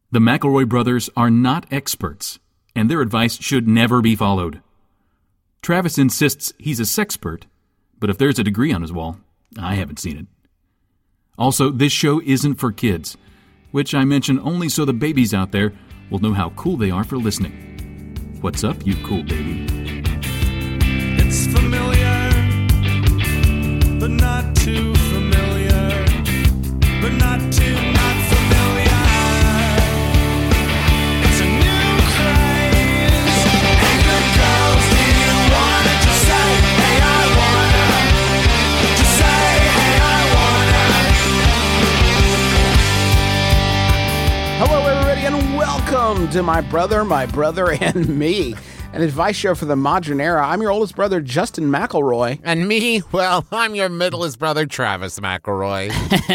The McElroy brothers are not experts, and their advice should never be followed. Travis insists he's a sexpert, but if there's a degree on his wall, I haven't seen it. Also, this show isn't for kids, which I mention only so the babies out there will know how cool they are for listening. What's up, you cool baby? It's familiar, but not too familiar, but not too not familiar. It's a new craze, and the girls didn't want it to say, hey, I wanna, to say, hey, I wanna. Hello, everybody, and welcome to My Brother, and Me, an advice show for the modern era. I'm your oldest brother, Justin McElroy. And me, well, I'm your middleest brother, Travis McElroy.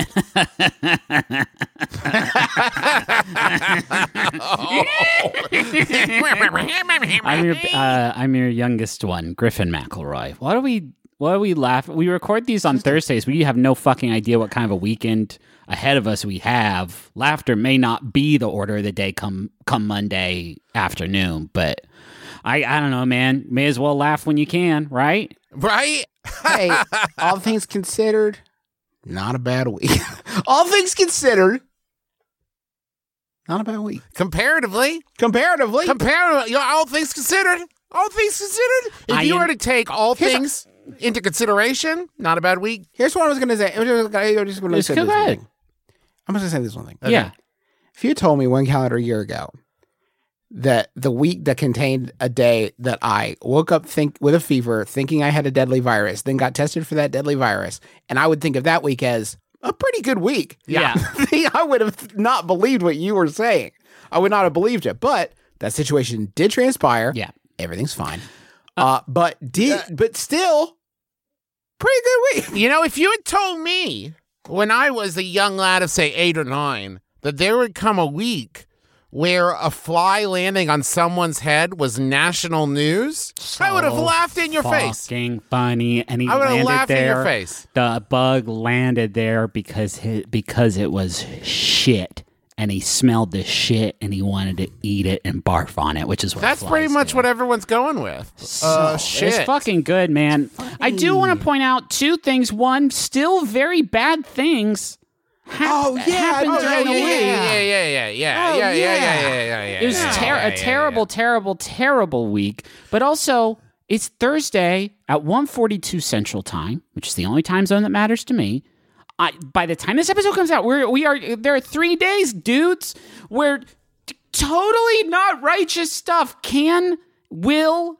I'm your youngest one, Griffin McElroy. Why do we laugh? We record these on Thursdays. We have no fucking idea what kind of a weekend ahead of us we have. Laughter may not be the order of the day come Monday afternoon, but I don't know, man. May as well laugh when you can, right? Right? Hey, all things considered, not a bad week. All things considered, not a bad week. Comparatively, all things considered, if you were to take all things into consideration, not a bad week. Here's what I was going to say. I'm just going to say this one thing. I'm just going to say this one thing. Okay. Yeah. If you told me one calendar year ago that the week that contained a day that I woke up with a fever, thinking I had a deadly virus, then got tested for that deadly virus, and I would think of that week as a pretty good week. Yeah. I would have not believed what you were saying. I would not have believed it. But that situation did transpire. Yeah. Everything's fine. But still, pretty good week. You know, if you had told me when I was a young lad of, say, 8 or 9, that there would come a week where a fly landing on someone's head was national news, I would have laughed in your face. Fucking funny, and I would have laughed in your face. The bug landed there because it was shit, and he smelled the shit, and he wanted to eat it and barf on it, which is what that's pretty much what everyone's going with. Shit. It's fucking good, man. I do want to point out 2 things. One, still very bad things. Happened during the week. Yeah. It was terrible week. But also, it's Thursday at 1:42 Central Time, which is the only time zone that matters to me. By the time this episode comes out, there are 3 days, dudes, where totally not righteous stuff will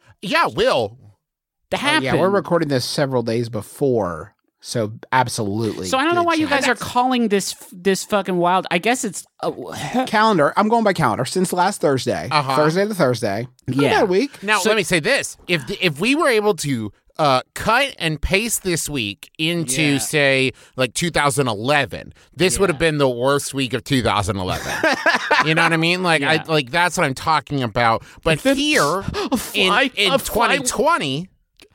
happen. Yeah, we're recording this several days before. So absolutely. So I don't know why you guys are calling this fucking wild. I guess it's calendar. I'm going by calendar since last Thursday. Thursday to Thursday. Yeah. That week. Now let me say this: if we were able to cut and paste this week into say like 2011, this would have been the worst week of 2011. You know what I mean? Like that's what I'm talking about. But here in 2020.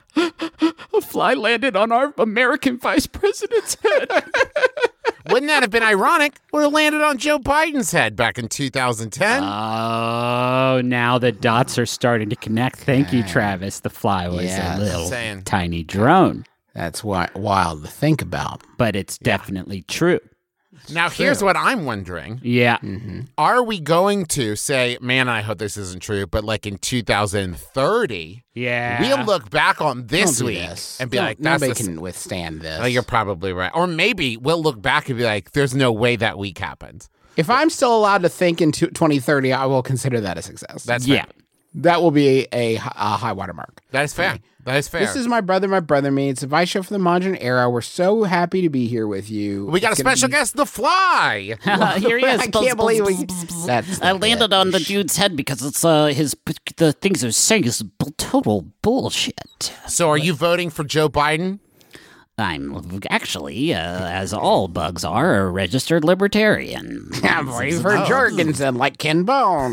A fly landed on our American vice president's head. Wouldn't that have been ironic? Would have landed on Joe Biden's head back in 2010. Oh, now the dots are starting to connect. Thank you, Travis. The fly was a little tiny drone. That's wild to think about. But it's definitely true. Now, here's what I'm wondering. Yeah. Mm-hmm. Are we going to say, man, I hope this isn't true, but like in 2030, we'll look back on this week and be like, nobody can withstand this. Oh, you're probably right. Or maybe we'll look back and be like, there's no way that week happened. If I'm still allowed to think in 2030, I will consider that a success. That's fair. That will be a high watermark. That is fair. That is fair. This is My Brother, Me. It's a advice show for the modern era. We're so happy to be here with you. We got a special guest, The Fly. Here he is. I can't believe I landed on the dude's head because it's the things they're saying is total bullshit. So are you voting for Joe Biden? I'm actually, as all bugs are, a registered libertarian. I'm voting for Jorgensen like Ken Bone.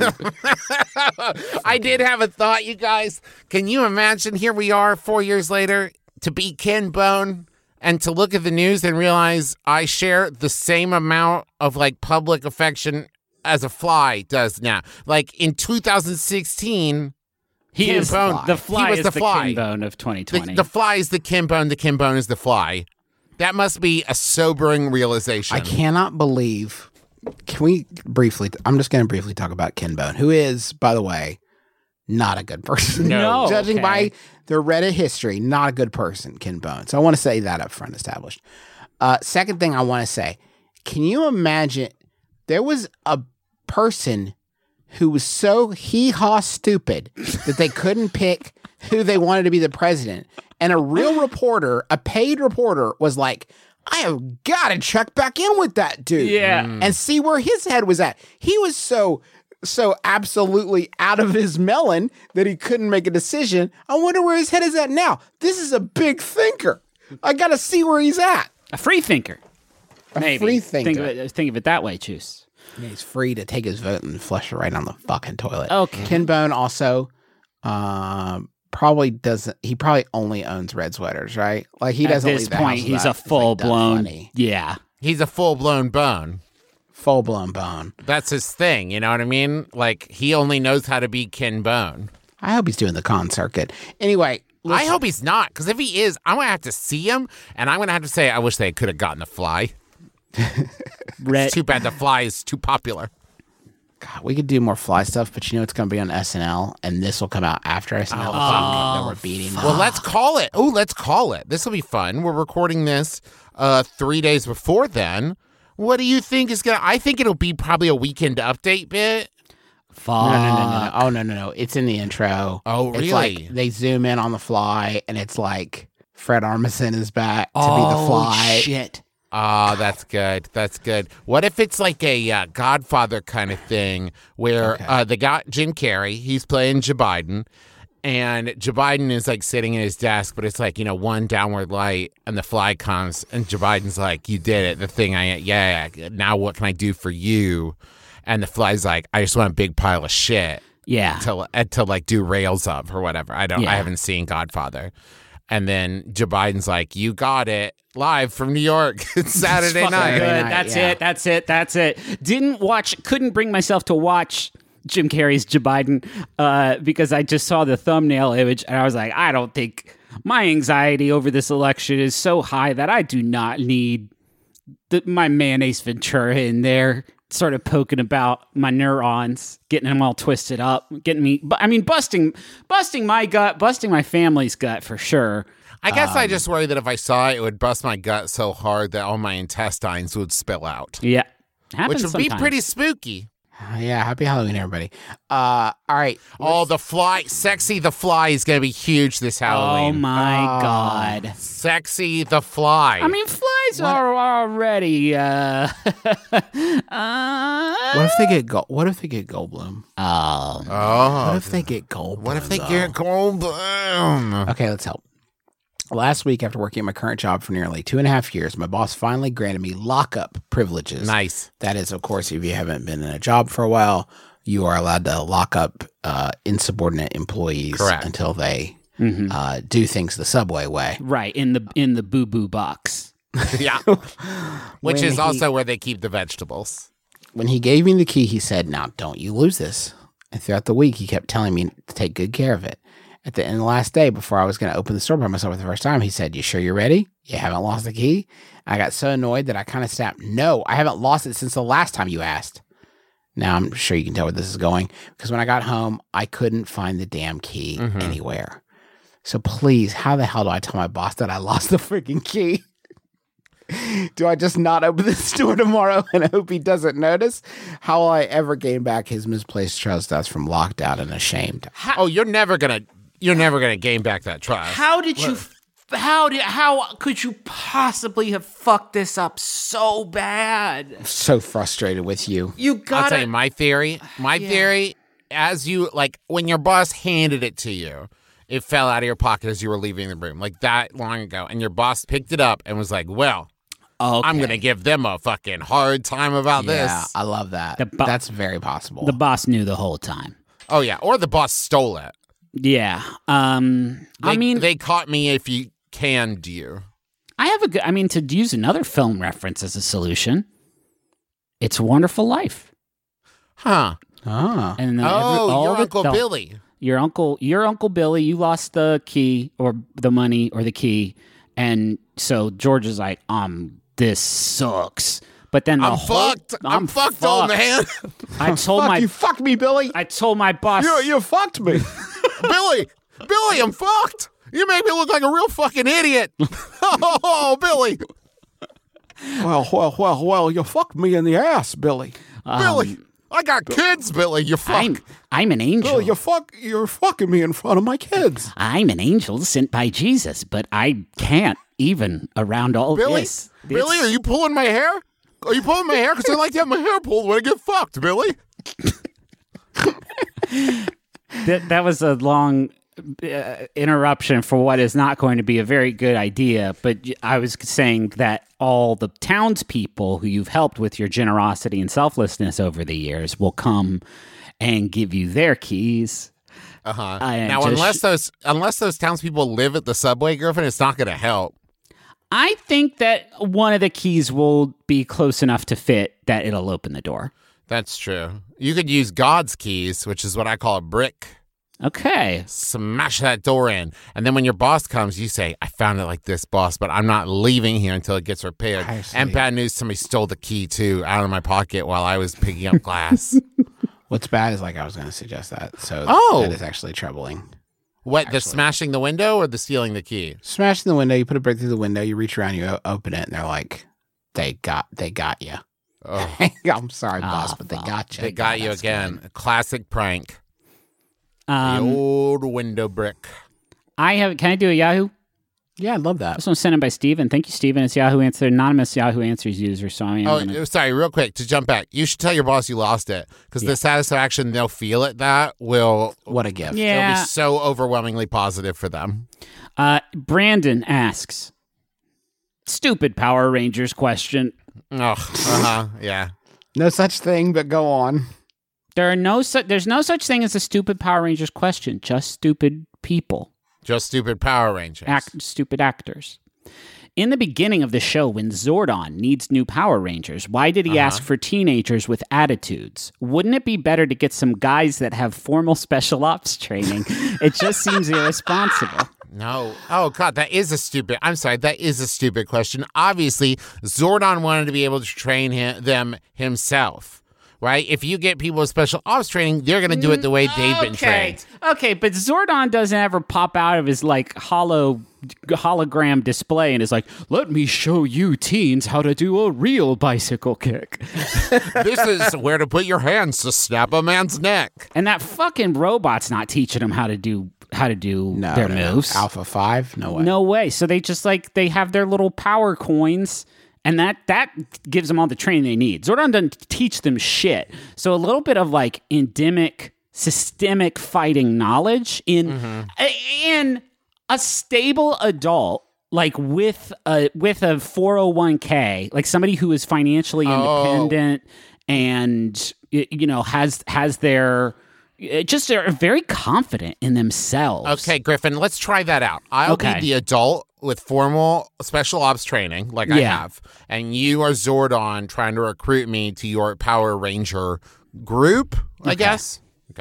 I did have a thought, you guys. Can you imagine, here we are 4 years later, to be Ken Bone and to look at the news and realize I share the same amount of like public affection as a fly does now. Like in 2016, He Ken is Bone- the fly. he was is the the fly. Ken Bone of 2020. the fly is the Ken Bone is the fly. That must be a sobering realization. I cannot believe. Can we briefly? I'm just going to briefly talk about Ken Bone, who is, by the way, not a good person. No, Judging okay. by their Reddit history, not a good person, Ken Bone. So I want to say that up front, established. Second thing I want to say, can you imagine there was a person who was so hee-haw stupid that they couldn't pick who they wanted to be the president, and a real reporter, a paid reporter, was like, I have got to check back in with that dude. Yeah. And see where his head was at. He was so absolutely out of his melon that he couldn't make a decision. I wonder where his head is at now. This is a big thinker. I got to see where he's at. a free thinker. Maybe. free thinker. Think of it that way, Choose. Yeah, he's free to take his vote and flush it right on the fucking toilet. Okay. Ken Bone also probably doesn't. He probably only owns red sweaters, right? Like he At doesn't this leave the point, house he's without, a full blown. funny. Yeah. He's a full-blown bone. Full blown bone. That's his thing, you know what I mean? Like, he only knows how to be Ken Bone. I hope he's doing the con circuit. Anyway, I hope he's not, because if he is, I'm going to have to see him, and I'm going to have to say, I wish they could have gotten the fly. Red. It's too bad the fly is too popular. God, we could do more fly stuff, but you know it's going to be on SNL, and this will come out after SNL. That we're beating. Well, let's call it. Oh, let's call it. This will be fun. We're recording this 3 days before then. What do you think is going to... I think it'll be probably a weekend update bit. Fuck. No. Oh, no. It's in the intro. Oh, It's really? like they zoom in on the fly, and it's like Fred Armisen is back to be the fly. Shit. Oh, that's good. That's good. What if it's like a Godfather kind of thing where they got Jim Carrey, he's playing Joe Biden, and Joe Biden is like sitting in his desk, but it's like, you know, one downward light and the fly comes and Joe Biden's like, you did it. The thing now what can I do for you? And the fly's like, I just want a big pile of shit Yeah. to like do rails of or whatever. I Yeah. haven't seen Godfather. And then Joe Biden's like, you got it, live from New York. It's Saturday Fucking night. good. night, That's it. Couldn't bring myself to watch Jim Carrey's Joe Biden because I just saw the thumbnail image and I was like, I don't think my anxiety over this election is so high that I do not need my man Ace Ventura in there sort of poking about my neurons, getting them all twisted up, getting me, busting my gut, busting my family's gut for sure. I guess I just worry that if I saw it, it would bust my gut so hard that all my intestines would spill out, Yeah. Happens which would be sometimes. pretty spooky. Yeah, happy Halloween, everybody. All right. Oh, the fly, Sexy the Fly is going to be huge this Oh Halloween. my God. Sexy the Fly. I mean, flies are already. What if they get What if they get Goldblum? oh, What if they get Goldblum? what if they though? get Goldblum? Okay, let's help. Last week, after working at my current job for nearly 2.5 years, my boss finally granted me lockup privileges. Nice. That is, of course, if you haven't been in a job for a while, you are allowed to lock up insubordinate employees Correct. until they do things the subway way. Right in the boo boo box. Yeah. Which When is he- also where they keep the vegetables. When he gave me the key, he said, "Now, don't you lose this." And throughout the week, he kept telling me to take good care of it. At the end of the last day, before I was going to open the store by myself for the first time, he said, "You sure you're ready? You haven't lost the key?" I got so annoyed that I kind of snapped, "No, I haven't lost it since the last time you asked." Now, I'm sure you can tell where this is going, because when I got home, I couldn't find the damn key anywhere. So please, how the hell do I tell my boss that I lost the freaking key? Do I just not open the store tomorrow and hope he doesn't notice? How will I ever gain back his misplaced trust that's from locked out and ashamed? Oh, you're never gonna gain back that trust. How did you? How could you possibly have fucked this up so bad? So frustrated with you. You I'll got tell you it. my theory. My theory, as you like, when your boss handed it to you, it fell out of your pocket as you were leaving the room, like that long ago, and your boss picked it up and was like, "Well, Okay. I'm gonna give them a fucking hard time about Yeah, this." I love that. The bo- That's very possible. The boss knew the whole time. Oh yeah, or the boss stole it. Yeah. They caught me if you canned you. I have a good. I mean, to use another film reference as a solution, It's a Wonderful Life. Huh. Ah. And then Oh, your Uncle Billy. Your Uncle Billy, you lost the key or the money or the key. And so George is like, this sucks. But then I'm fucked. I'm fucked, old man. I told Fuck, my you fucked me, Billy. I told my boss. You fucked me. Billy, I'm fucked. You make me look like a real fucking idiot. Oh, Billy. Well, you fucked me in the ass, Billy. Billy, I got kids, Billy. You fuck. I'm an angel. Billy, you're fucking me in front of my kids. I'm an angel sent by Jesus, but I can't even around all Billy, this. Billy, are you pulling my hair? Are you pulling my hair? Because I like to have my hair pulled when I get fucked, Billy. That was a long interruption for what is not going to be a very good idea. But I was saying that all the townspeople who you've helped with your generosity and selflessness over the years will come and give you their keys. Uh-huh. I Now, just- unless those townspeople live at the subway, Griffin, it's not going to help. I think that one of the keys will be close enough to fit that it'll open the door. That's true. You could use God's keys, which is what I call a brick. Okay. Smash that door in. And then when your boss comes, you say, I found it like this, boss, but I'm not leaving here until it gets repaired. I see. And bad news, somebody stole the key, too, out of my pocket while I was picking up glass. What's bad is I was going to suggest that. So that is actually troubling. What, the smashing the window or the stealing the key? Smashing the window, you put a brick through the window, you reach around, you open it, and they're like, they got you. Oh, I'm sorry, boss, but they got you. they got you That's again. good. A classic prank. The old window brick. Can I do a Yahoo? Yeah, I love that. This one's sent in by Steven. Thank you, Steven. It's Yahoo Answer, anonymous Yahoo Answers user. So I am Sorry, real quick, to jump back. You should tell your boss you lost it, because the satisfaction they'll feel at that will What a gift. it'll yeah. be so overwhelmingly positive for them. Brandon asks, stupid Power Rangers question. Oh, yeah. No such thing, but go on. There's no such thing as a stupid Power Rangers question. Just stupid people. Just stupid Power Rangers. Stupid actors. In the beginning of the show, when Zordon needs new Power Rangers, why did he ask for teenagers with attitudes? Wouldn't it be better to get some guys that have formal special ops training? It just seems irresponsible. No. Oh, God, that is a stupid question. Obviously, Zordon wanted to be able to train them himself. Right? If you get people with special ops training, they're going to do it the way they've been trained. Okay, but Zordon doesn't ever pop out of his hologram display and is like, let me show you teens how to do a real bicycle kick. This is where to put your hands to snap a man's neck. And that fucking robot's not teaching them how to do their moves. Alpha 5? No way. No way. So they just they have their little power coins. And that gives them all the training they need. Zordon doesn't teach them shit. So a little bit of endemic, systemic fighting knowledge in a stable adult, with a 401k, somebody who is financially independent and has their. Just are very confident in themselves. Okay, Griffin, let's try that out. I'll be the adult with formal special ops training, I have, and you are Zordon trying to recruit me to your Power Ranger group, I guess. Okay.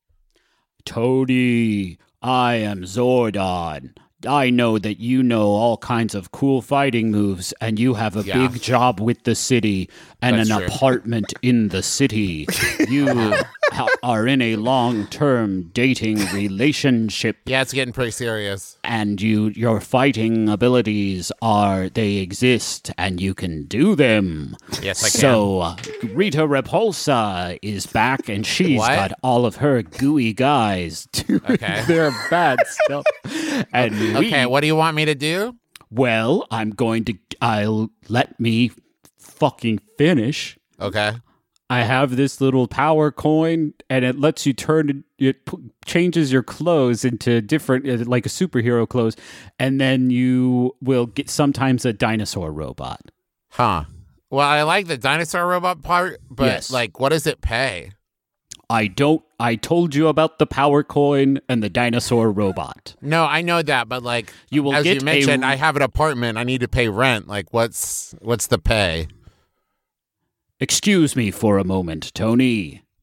Tony, I am Zordon. I know that you know all kinds of cool fighting moves, and you have a big job with the city and That's an true. apartment in the city. You are in a long-term dating relationship, Yeah, it's getting pretty serious. and your fighting abilities they exist, and you can do them. Yes, I can. So Rita Repulsa is back, and she's What? got all of her gooey guys doing Okay. their bad stuff. And Okay, what do you want me to do? well, I'll let me fucking finish. Okay. I have this little power coin, and it lets you changes your clothes into different, like a superhero clothes, and then you will get sometimes a dinosaur robot. Huh. Well, I like the dinosaur robot part, but Yes. what does it pay? I told you about the power coin and the dinosaur robot. No, I know that, but You will as get you mentioned, a- I have an apartment. I need to pay rent. What's the pay? Excuse me for a moment, Tony.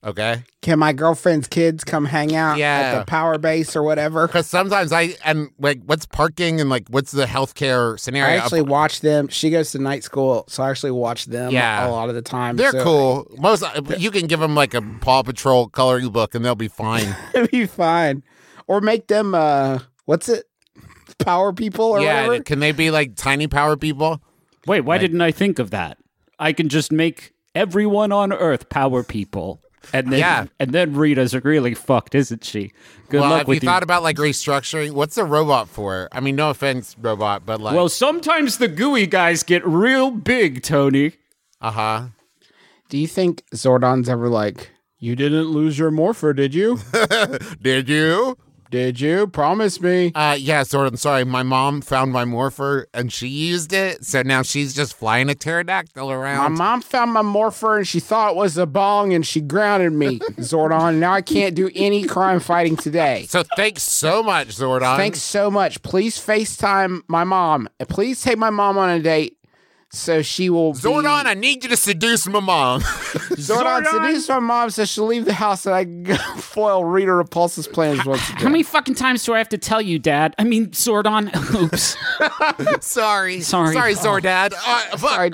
Okay. Can my girlfriend's kids come hang out Yeah. at the power base or whatever? Because sometimes what's parking and like what's the healthcare scenario? I actually watch them. She goes to night school, so I actually watch them Yeah. a lot of the time. They're so cool. Most you can give them like a Paw Patrol coloring book and they'll be fine. It'd be fine. Or make them, what's it? Power people or Yeah, whatever? can they be like tiny power people? Wait, why didn't I think of that? I can just make everyone on Earth power people. And then Rita's really fucked, isn't she? Good Well, luck have with you thought about like restructuring? What's the robot for? I mean, no offense, robot, but like, Well, sometimes the gooey guys get real big, Tony. Do you think Zordon's ever like, you didn't lose your morpher, did you? Did you? Did you? Promise me. Yeah, sort of. Sorry, my mom found my morpher and she used it, so now she's just flying a pterodactyl My around. mom found my morpher and she thought it was a bong and she grounded me, Zordon. Now I can't do any crime fighting today. So thanks so much, Zordon. Thanks so much. Please FaceTime my mom. And please take my mom on a date so she will Zordon, be... I need you to seduce my mom. Zordon, seduce my mom so she'll leave the house and I can go foil Rita Repulsa's plans once again. How many fucking times do I have to tell you, Dad? I mean, Zordon. Oops. Sorry, Sorry. Zordad. Fuck. Sorry,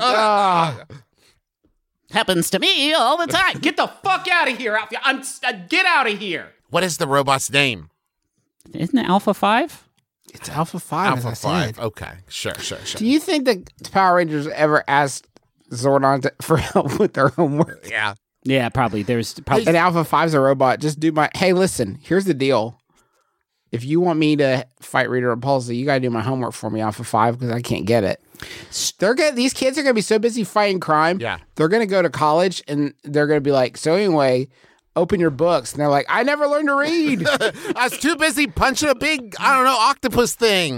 Happens to me all the time. Get the fuck out of here, Alpha. Get out of here. What is the robot's name? Isn't it Alpha 5? It's Alpha 5, as I Alpha said. 5. Okay, sure. Do you think the Power Rangers ever asked Zordon for help with their homework? Yeah. Yeah, probably. There's probably. And Alpha 5's a robot. Just do my... Hey, listen, here's the deal. If you want me to fight Rita Repulsa, you got to do my homework for me, Alpha 5, because I can't get it. These kids are going to be so busy fighting crime. Yeah. They're going to go to college, and they're going to be like, so anyway... Open your books, and they're like, I never learned to read. I was too busy punching a big, octopus thing.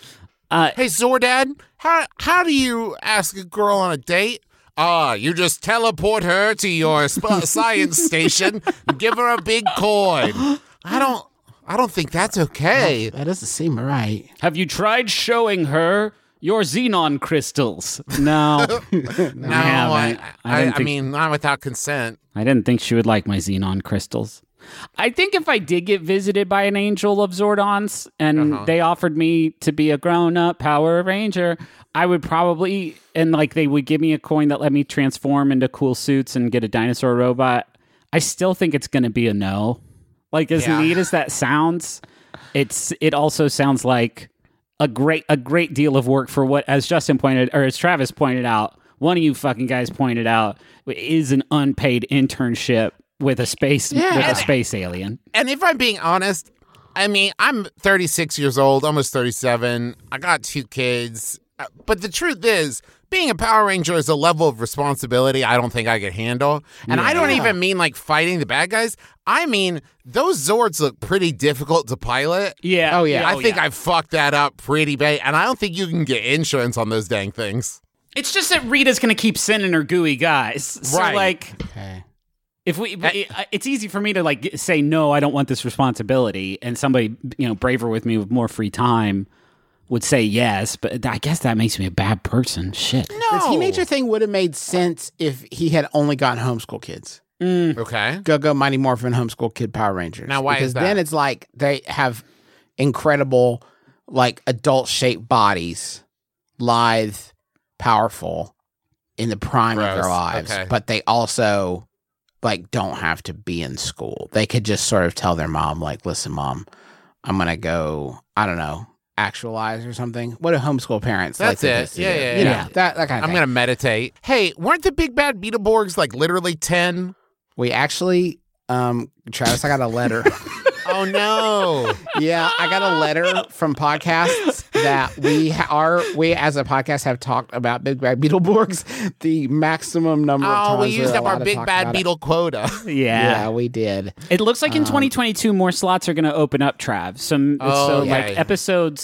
Hey, Zordad, how do you ask a girl on a date? You just teleport her to your science station and give her a big coin. I don't think that's okay. That doesn't seem right. Have you tried showing her your xenon crystals? No. No, I haven't. I mean, not without consent. I didn't think she would like my xenon crystals. I think if I did get visited by an angel of Zordons and they offered me to be a grown-up Power Ranger, I would probably, and like they would give me a coin that let me transform into cool suits and get a dinosaur robot. I still think it's going to be a no. Like as neat as that sounds, it also sounds like a great deal of work for what, as Justin pointed, or as Travis pointed out, one of you fucking guys pointed out, is an unpaid internship with a space alien. And if I'm being honest, I mean, I'm 36 years old, almost 37. I got 2 kids. But the truth is, being a Power Ranger is a level of responsibility I don't think I could handle. And I don't even mean like fighting the bad guys. I mean, those Zords look pretty difficult to pilot. Yeah. Oh, yeah. I think I fucked that up pretty bad. And I don't think you can get insurance on those dang things. It's just that Rita's going to keep sending her gooey guys. So, Right. like, Okay. if it's easy for me to, like, say, no, I don't want this responsibility. And somebody, braver with me with more free time would say yes. But I guess that makes me a bad person. Shit. The teenager thing would have made sense if he had only gotten homeschool kids. Okay. Go Mighty Morphin homeschool kid Power Rangers. Now, why is because that? then it's like they have incredible, like adult shaped bodies, lithe, powerful in the prime of their Gross. lives, Okay. but they also like don't have to be in school. They could just sort of tell their mom, like, "Listen, mom, I'm gonna go. I don't know." Actualize or something. What do homeschool parents That's like it. this to Yeah, do? yeah, You know, yeah. that kind of I'm thing. going to meditate. Hey, weren't the big bad Beetleborgs like literally 10? We actually, Travis, I got a letter. Oh, no. Yeah, I got a letter from podcasts that we as a podcast have talked about Big Bad Beetleborgs the maximum number of Oh, times. we used we're up our allowed to big talk bad about it. beetle quota. Yeah, we did. It looks like in 2022 more slots are going to open up, Trav. Like episode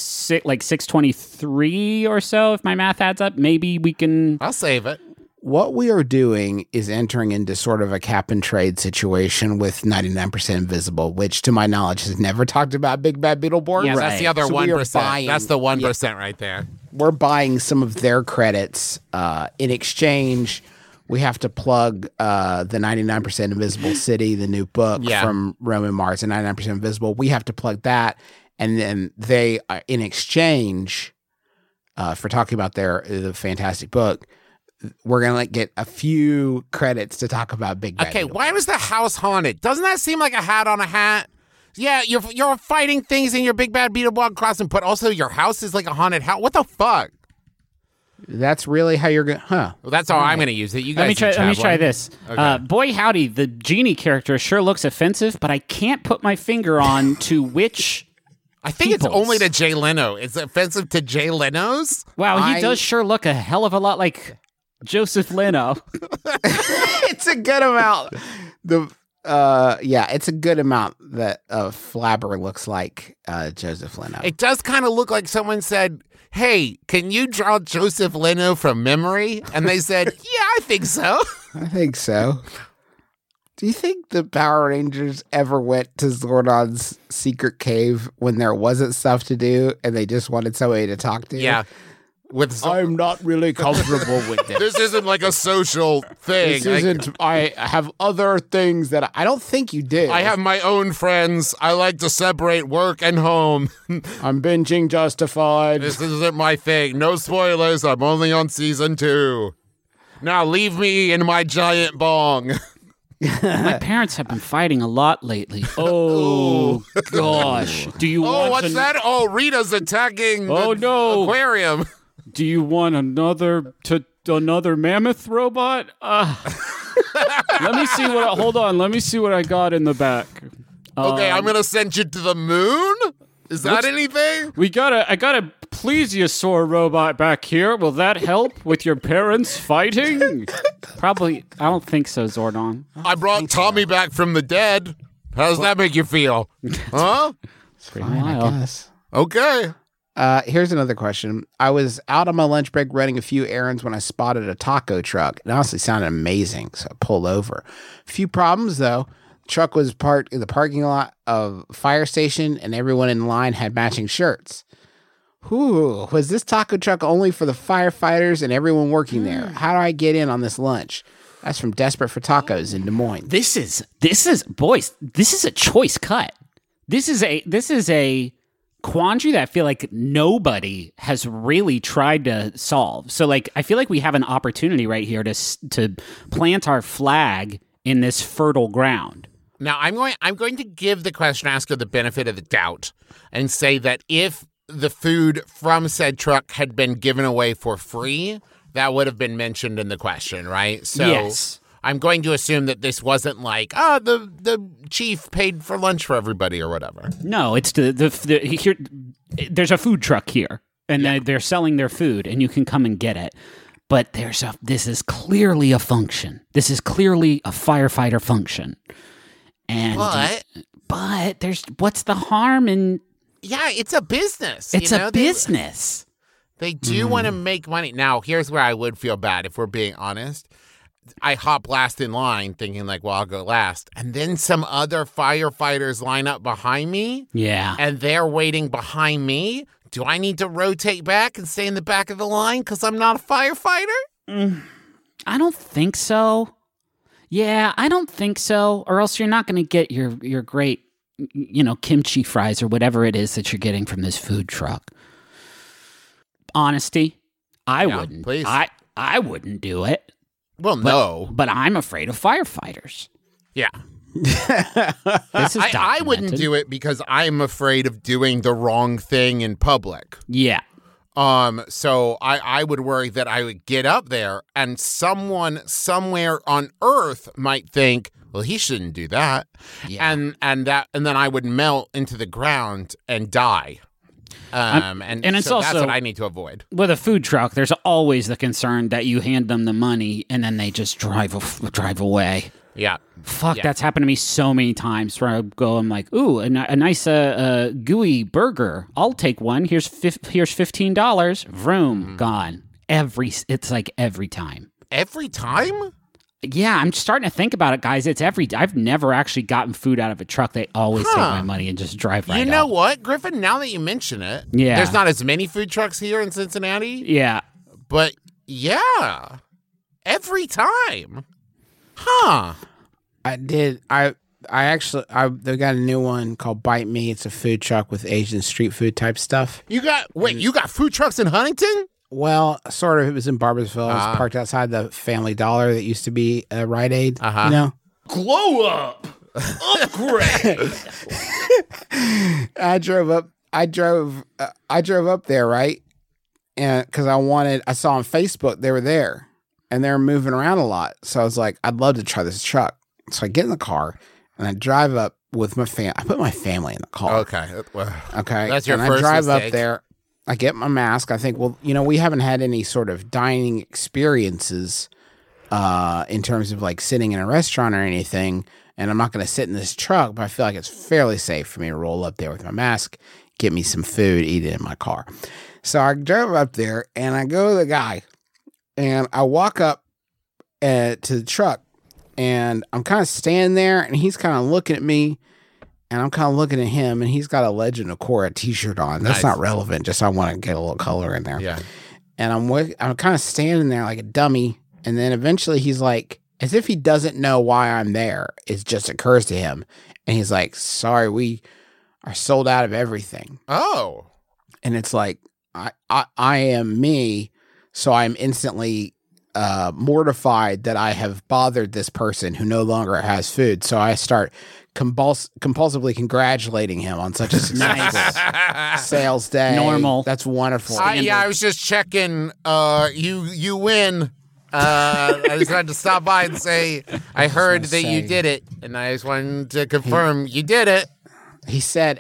623 or so, if my math adds up. Maybe we can. I'll save it. What we are doing is entering into sort of a cap and trade situation with 99% Invisible, which to my knowledge has never talked about Big Bad Beetleborgs. Yeah, That's the other So we are 1%. buying- That's the 1% right there. We're buying some of their credits in exchange. We have to plug the 99% Invisible City, the new book from Roman Mars, and 99% Invisible. We have to plug that. And then they, in exchange for talking about the fantastic book, we're going to get a few credits to talk about Big Bad. Okay, why was the house haunted? Doesn't that seem like a hat on a hat? Yeah, you're fighting things in your Big Bad Beetleborg Crossing, but also your house is like a haunted house. What the fuck? That's really how you're going to, Well, that's how I'm going to use it. You guys Let me try this. Okay. Boy howdy, the genie character sure looks offensive, but I can't put my finger on to which... I think it's peoples. only to Jay Leno. It's offensive to Jay Leno's? Wow, he does sure look a hell of a lot like Joseph Leno. It's a good amount. It's a good amount that Flabber looks like Joseph Leno. It does kind of look like someone said, hey, can you draw Joseph Leno from memory? And they said, yeah, I think so. I think so. Do you think the Power Rangers ever went to Zordon's secret cave when there wasn't stuff to do and they just wanted somebody to talk to? Yeah. I'm not really comfortable with this. This isn't like a social thing. This isn't. I have other things that I don't think you do. I have my own friends. I like to separate work and home. I'm binging Justified. This isn't my thing. No spoilers. I'm only on season 2. Now leave me in my giant bong. My parents have been fighting a lot lately. Oh, gosh. Do you want what's that? Oh, Rita's attacking the aquarium. Do you want another mammoth robot? Let me see what. Hold on. Let me see what I got in the back. Okay, I'm gonna send you to the moon. Is that anything? I got a plesiosaur robot back here. Will that help with your parents fighting? Probably. I don't think so, Zordon. I brought Tommy back from the dead. How does that make you feel? Huh? Pretty Fine, I wild. guess. Okay. Here's another question. I was out on my lunch break running a few errands when I spotted a taco truck. It honestly sounded amazing, so I pulled over. A few problems, though. Truck was parked in the parking lot of fire station, and everyone in line had matching shirts. Whew, was this taco truck only for the firefighters and everyone working there? How do I get in on this lunch? That's from Desperate for Tacos in Des Moines. This is boys. This is a choice cut. This is a quandary that I feel like nobody has really tried to solve. So like I feel like we have an opportunity right here to plant our flag in this fertile ground. Now I'm going to give the question asker the benefit of the doubt and say that if the food from said truck had been given away for free, that would have been mentioned in the question, right? So yes. I'm going to assume that this wasn't like, the chief paid for lunch for everybody or whatever. No, it's the here. There's a food truck here, and they're selling their food, and you can come and get it. But this is clearly a function. This is clearly a firefighter function. And but what's the harm in? Yeah, it's a business. It's a business. They do want to make money. Now, here's where I would feel bad if we're being honest. I hop last in line thinking like, well, I'll go last. And then some other firefighters line up behind me. Yeah. And they're waiting behind me. Do I need to rotate back and stay in the back of the line because I'm not a firefighter? I don't think so. Yeah, I don't think so. Or else you're not going to get your great, kimchi fries or whatever it is that you're getting from this food truck. Honesty, I wouldn't. Please. I wouldn't do it. Well, no. But I'm afraid of firefighters. Yeah. This is I wouldn't do it because I'm afraid of doing the wrong thing in public. Yeah. So I would worry that I would get up there and someone somewhere on Earth might think, well, he shouldn't do that. Yeah. And then I would melt into the ground and die. And it's so also that's what I need to avoid. with a food truck. There's always the concern that you hand them the money and then they just drive away. Yeah. Fuck, Yeah. that's happened to me so many times where I go, I'm like, ooh, a nice gooey burger. I'll take one. Here's $15. Vroom, gone. It's like every time. Every time? Yeah, I'm starting to think about it, guys. I've never actually gotten food out of a truck. They always take my money and just drive right You know out. what, Griffin? Now that you mention it, Yeah. there's not as many food trucks here in Cincinnati, Yeah. but yeah. every time. Huh. I did. I they got a new one called Bite Me. It's a food truck with Asian street food type stuff. You got food trucks in Huntington? Well, sort of. It was in Barboursville. It was parked outside the Family Dollar that used to be a Rite Aid. You know? Glow up. Upgrade. I drove up there, right? And because I saw on Facebook they were there and they were moving around a lot. So I was like, I'd love to try this truck. So I get in the car and I drive up with my family. I put my family in the car. Okay. Okay. That's your and first I drive mistake. up there. I get my mask. I think, well, we haven't had any sort of dining experiences in terms of like sitting in a restaurant or anything. And I'm not going to sit in this truck, but I feel like it's fairly safe for me to roll up there with my mask, get me some food, eat it in my car. So I drove up there and I go to the guy and I walk up to the truck and I'm kind of standing there and he's kind of looking at me and I'm kind of looking at him and he's got a Legend of Korra t-shirt on. That's Nice. not relevant. Just I want to get a little color in there. Yeah. And I'm kind of standing there like a dummy. And then eventually he's like, as if he doesn't know why I'm there, it just occurs to him. And he's like, sorry, we are sold out of everything. Oh. And it's like, I am me. So I'm instantly mortified that I have bothered this person who no longer has food. So I start compulsively congratulating him on such a successful sales day. Normal. That's wonderful. I was just checking. You win. I just had to stop by and say I heard that you did it, and I just wanted to confirm you did it. He said,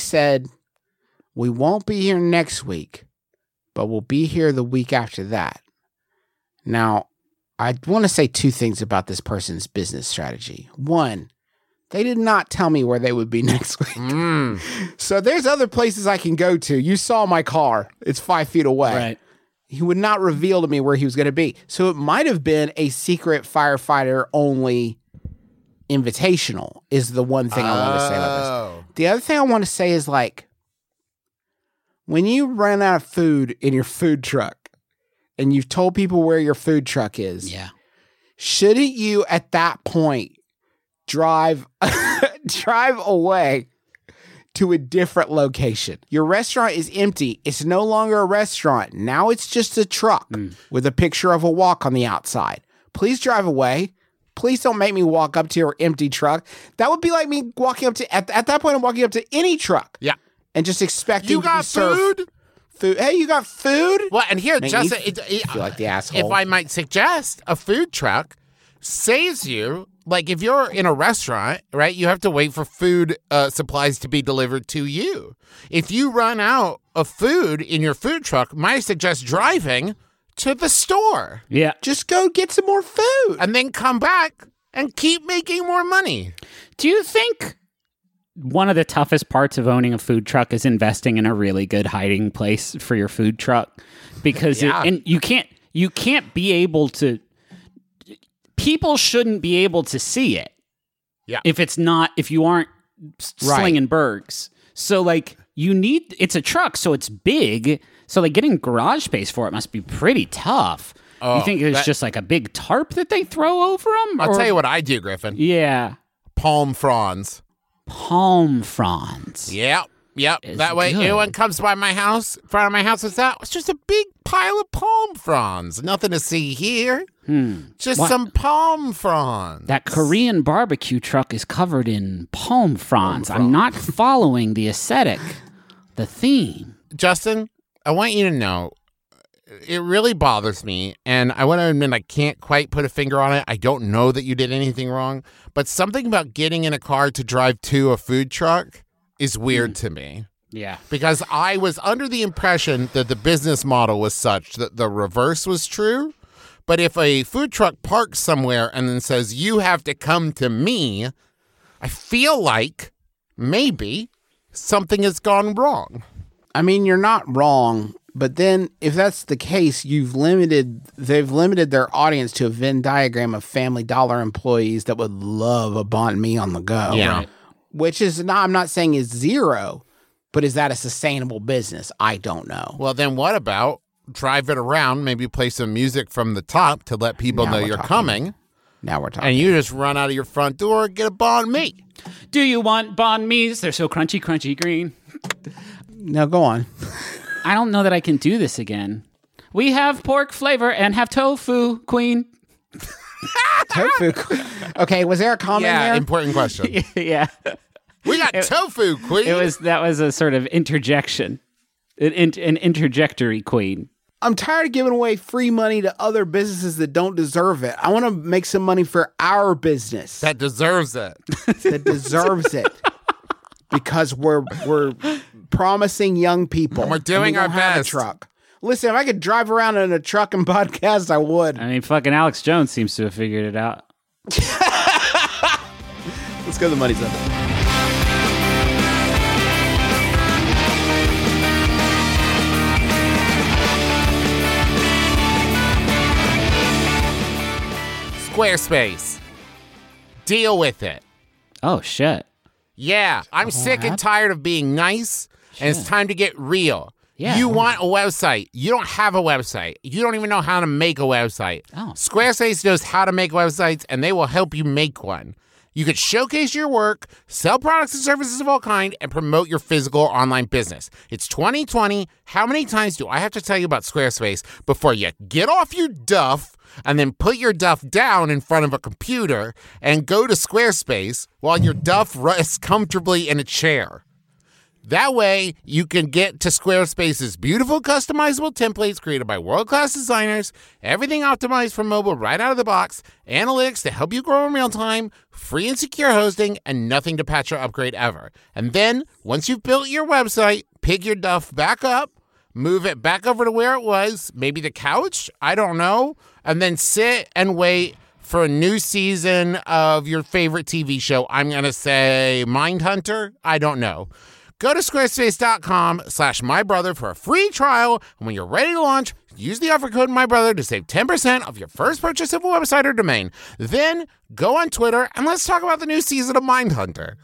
we won't be here next week, but we'll be here the week after that. Now, I want to say two things about this person's business strategy. One, they did not tell me where they would be next week. So there's other places I can go to. You saw my car. It's 5 feet away. Right. He would not reveal to me where he was going to be. So it might have been a secret firefighter only invitational is the one thing I want to say about this. The other thing I want to say is like, when you run out of food in your food truck and you've told people where your food truck is, Yeah. shouldn't you at that point drive away to a different location? Your restaurant is empty. It's no longer a restaurant. Now it's just a truck with a picture of a walk on the outside. Please drive away. Please don't make me walk up to your empty truck. That would be like me walking up to, at that point, I'm walking up to any truck. Yeah. And just expecting You to be got served food. Hey, you got food? Well, and here, Make Justin, me feel like the asshole. if I might suggest, a food truck saves you. Like if you're in a restaurant, right, you have to wait for food supplies to be delivered to you. If you run out of food in your food truck, might suggest driving to the store Yeah. Just go get some more food. and then come back and keep making more money. Do you think one of the toughest parts of owning a food truck is investing in a really good hiding place for your food truck? Because Yeah. and you can't be able to. People shouldn't be able to see it. Yeah. If you aren't slinging bergs. So like it's a truck, so it's big. So like getting garage space for it must be pretty tough. Oh, you think it's just like a big tarp that they throw over them? I'll tell you what I do, Griffin. Yeah. Palm fronds. Palm fronds. Yep. It's That way, good. anyone comes by my house, front of my house, it's just a big pile of palm fronds. Nothing to see here. Just What? some palm fronds. That Korean barbecue truck is covered in palm fronds. I'm not following the aesthetic, the theme. Justin, I want you to know, it really bothers me, and I want to admit I can't quite put a finger on it. I don't know that you did anything wrong, but something about getting in a car to drive to a food truck is weird to me. Yeah. Because I was under the impression that the business model was such that the reverse was true. But if a food truck parks somewhere and then says, you have to come to me, I feel like maybe something has gone wrong. I mean, you're not wrong, but then if that's the case, they've limited their audience to a Venn diagram of Family Dollar employees that would love a banh mi on the go. Yeah. Right. Which is not, I'm not saying is zero, but is that a sustainable business? I don't know. Well, then what about drive it around, maybe play some music from the top to let people Now know we're you're talking. coming. Now we're talking. And you just run out of your front door and get a banh mi. Do you want banh mi's? They're so crunchy, crunchy green. No, go on. I don't know that I can do this again. We have pork flavor and have tofu, queen. Tofu. Okay, was there a comment Yeah, there? important question. Yeah. We got tofu, queen. That was a sort of interjection. An interjectory queen. I'm tired of giving away free money to other businesses that don't deserve it. I want to make some money for our business that deserves it. that deserves it. Because we're promising young people. We're doing and we our don't have a best. truck. Listen, if I could drive around in a truck and podcast, I would. I mean, fucking Alex Jones seems to have figured it out. Let's go to the money zone. Squarespace. Deal with it. Oh, shit. Yeah, I'm sick and tired of being nice, and it's time to get real. Yeah. You want a website. You don't have a website. You don't even know how to make a website. Oh. Squarespace knows how to make websites, and they will help you make one. You could showcase your work, sell products and services of all kind, and promote your physical online business. It's 2020. How many times do I have to tell you about Squarespace before you get off your duff and then put your duff down in front of a computer and go to Squarespace while your duff rests comfortably in a chair? That way, you can get to Squarespace's beautiful customizable templates created by world-class designers, everything optimized for mobile right out of the box, analytics to help you grow in real time, free and secure hosting, and nothing to patch or upgrade ever. And then, once you've built your website, pick your duff back up, move it back over to where it was, maybe the couch, I don't know, and then sit and wait for a new season of your favorite TV show. I'm going to say Mindhunter? I don't know. Go to squarespace.com/mybrother for a free trial, and when you're ready to launch, use the offer code MyBrother to save 10% off your first purchase of a website or domain. Then go on Twitter and let's talk about the new season of Mindhunter.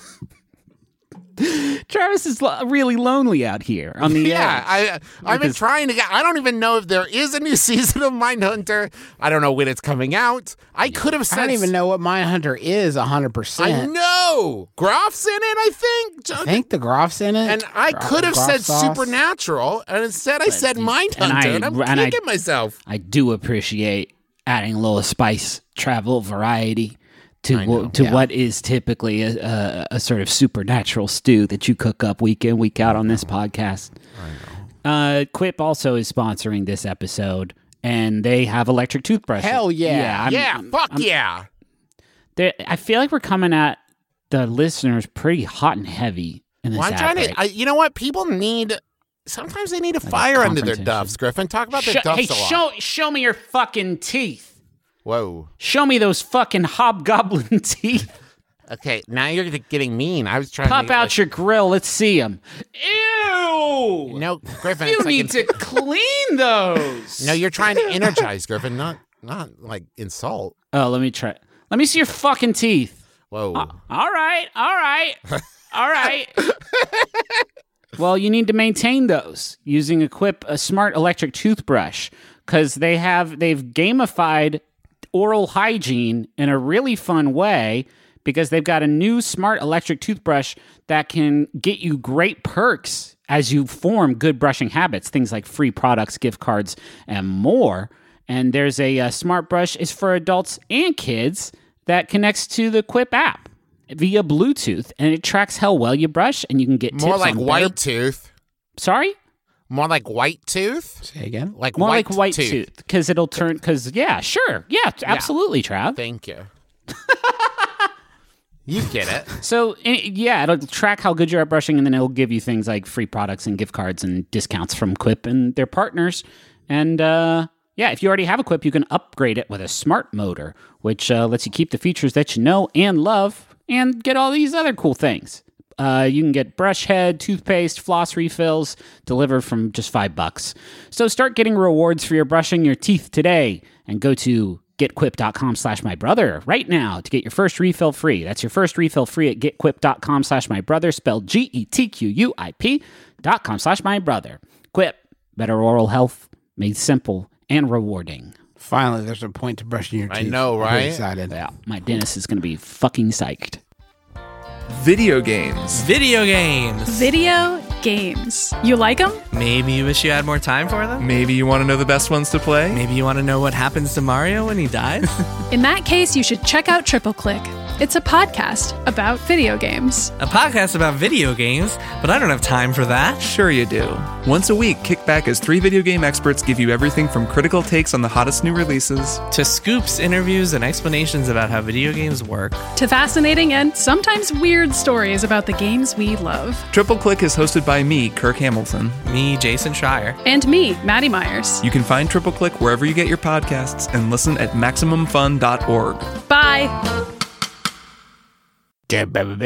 Travis is really lonely out here on the edge. I've been trying to get. I don't even know if there is a new season of Mindhunter. I don't know when it's coming out. I could have said. I don't even know what Mindhunter is 100%. I know. Groff's in it, I think. I think the Groff's in it. And I could have Groff said sauce. Supernatural, and instead I said Mindhunter, and I'm kicking myself. I do appreciate adding a little spice, travel, variety to what is typically a sort of supernatural stew that you cook up week in, week out on this podcast. I know. Quip also is sponsoring this episode, and they have electric toothbrushes. Hell yeah. Fuck yeah. I feel like we're coming at the listeners pretty hot and heavy in this Well, I'm trying outbreak. to. You know what? People need. Sometimes they need a fire under their confrontation. duffs. Griffin, talk about their duffs a lot. Show me your fucking teeth. Whoa. Show me those fucking hobgoblin teeth. Okay, now you're getting mean. I was trying Pop to out your grill. Let's see them. Ew. No, Griffin. You it's like need to clean those. No, you're trying to energize, Griffin, not like insult. Oh, let me try. Let me see your fucking teeth. Whoa. All right. All right. Well, you need to maintain those using a smart electric toothbrush, because they've gamified oral hygiene in a really fun way, because they've got a new smart electric toothbrush that can get you great perks as you form good brushing habits, things like free products, gift cards, and more. And there's a smart brush is for adults and kids that connects to the Quip app via Bluetooth, and it tracks how well you brush, and you can get More tips like on white better- tooth. Sorry? More like white tooth. Say again. Like More white like white tooth. tooth, because it'll turn. Because sure, absolutely, Trav. Thank you. You get it. So it'll track how good you're at brushing, and then it'll give you things like free products and gift cards and discounts from Quip and their partners. And if you already have a Quip, you can upgrade it with a smart motor, which lets you keep the features that you know and love, and get all these other cool things. You can get brush head, toothpaste, floss refills delivered from just $5. So start getting rewards for your brushing your teeth today, and go to getquip.com/mybrother right now to get your first refill free. That's your first refill free at getquip.com/mybrother, spelled GETQUIP.com/mybrother. Quip, better oral health, made simple and rewarding. Finally, there's a point to brushing your teeth. I know, I'm right? excited. Yeah, my dentist is going to be fucking psyched. Video games. Video games. Video games. You like them? Maybe you wish you had more time for them? Maybe you want to know the best ones to play? Maybe you want to know what happens to Mario when he dies? In that case, you should check out Triple Click. It's a podcast about video games. A podcast about video games, but I don't have time for that. Sure you do. Once a week, kick back as 3 video game experts give you everything from critical takes on the hottest new releases To scoops, interviews, and explanations about how video games work. To fascinating and sometimes weird stories about the games we love. Triple Click is hosted by me, Kirk Hamilton. Me, Jason Schreier. And me, Maddie Myers. You can find Triple Click wherever you get your podcasts and listen at MaximumFun.org. Bye. Yeah.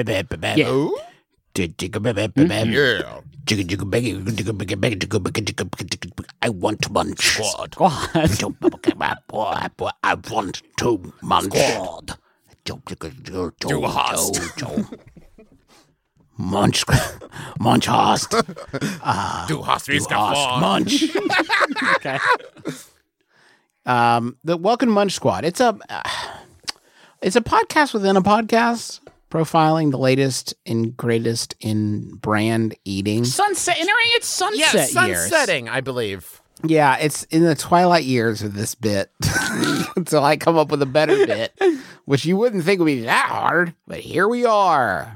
I want to munch. Squad. I want to munch. Squad. Do host. Munch. Munch host. Du hast mich Host. gefunden. Munch. Okay. The Welcome Munch Squad. It's a podcast within a podcast, profiling the latest and greatest in brand eating. Sunset, entering its sunset Yes, years. sunsetting, I believe. Yeah, it's in the twilight years of this bit until I come up with a better bit, which you wouldn't think would be that hard, but here we are.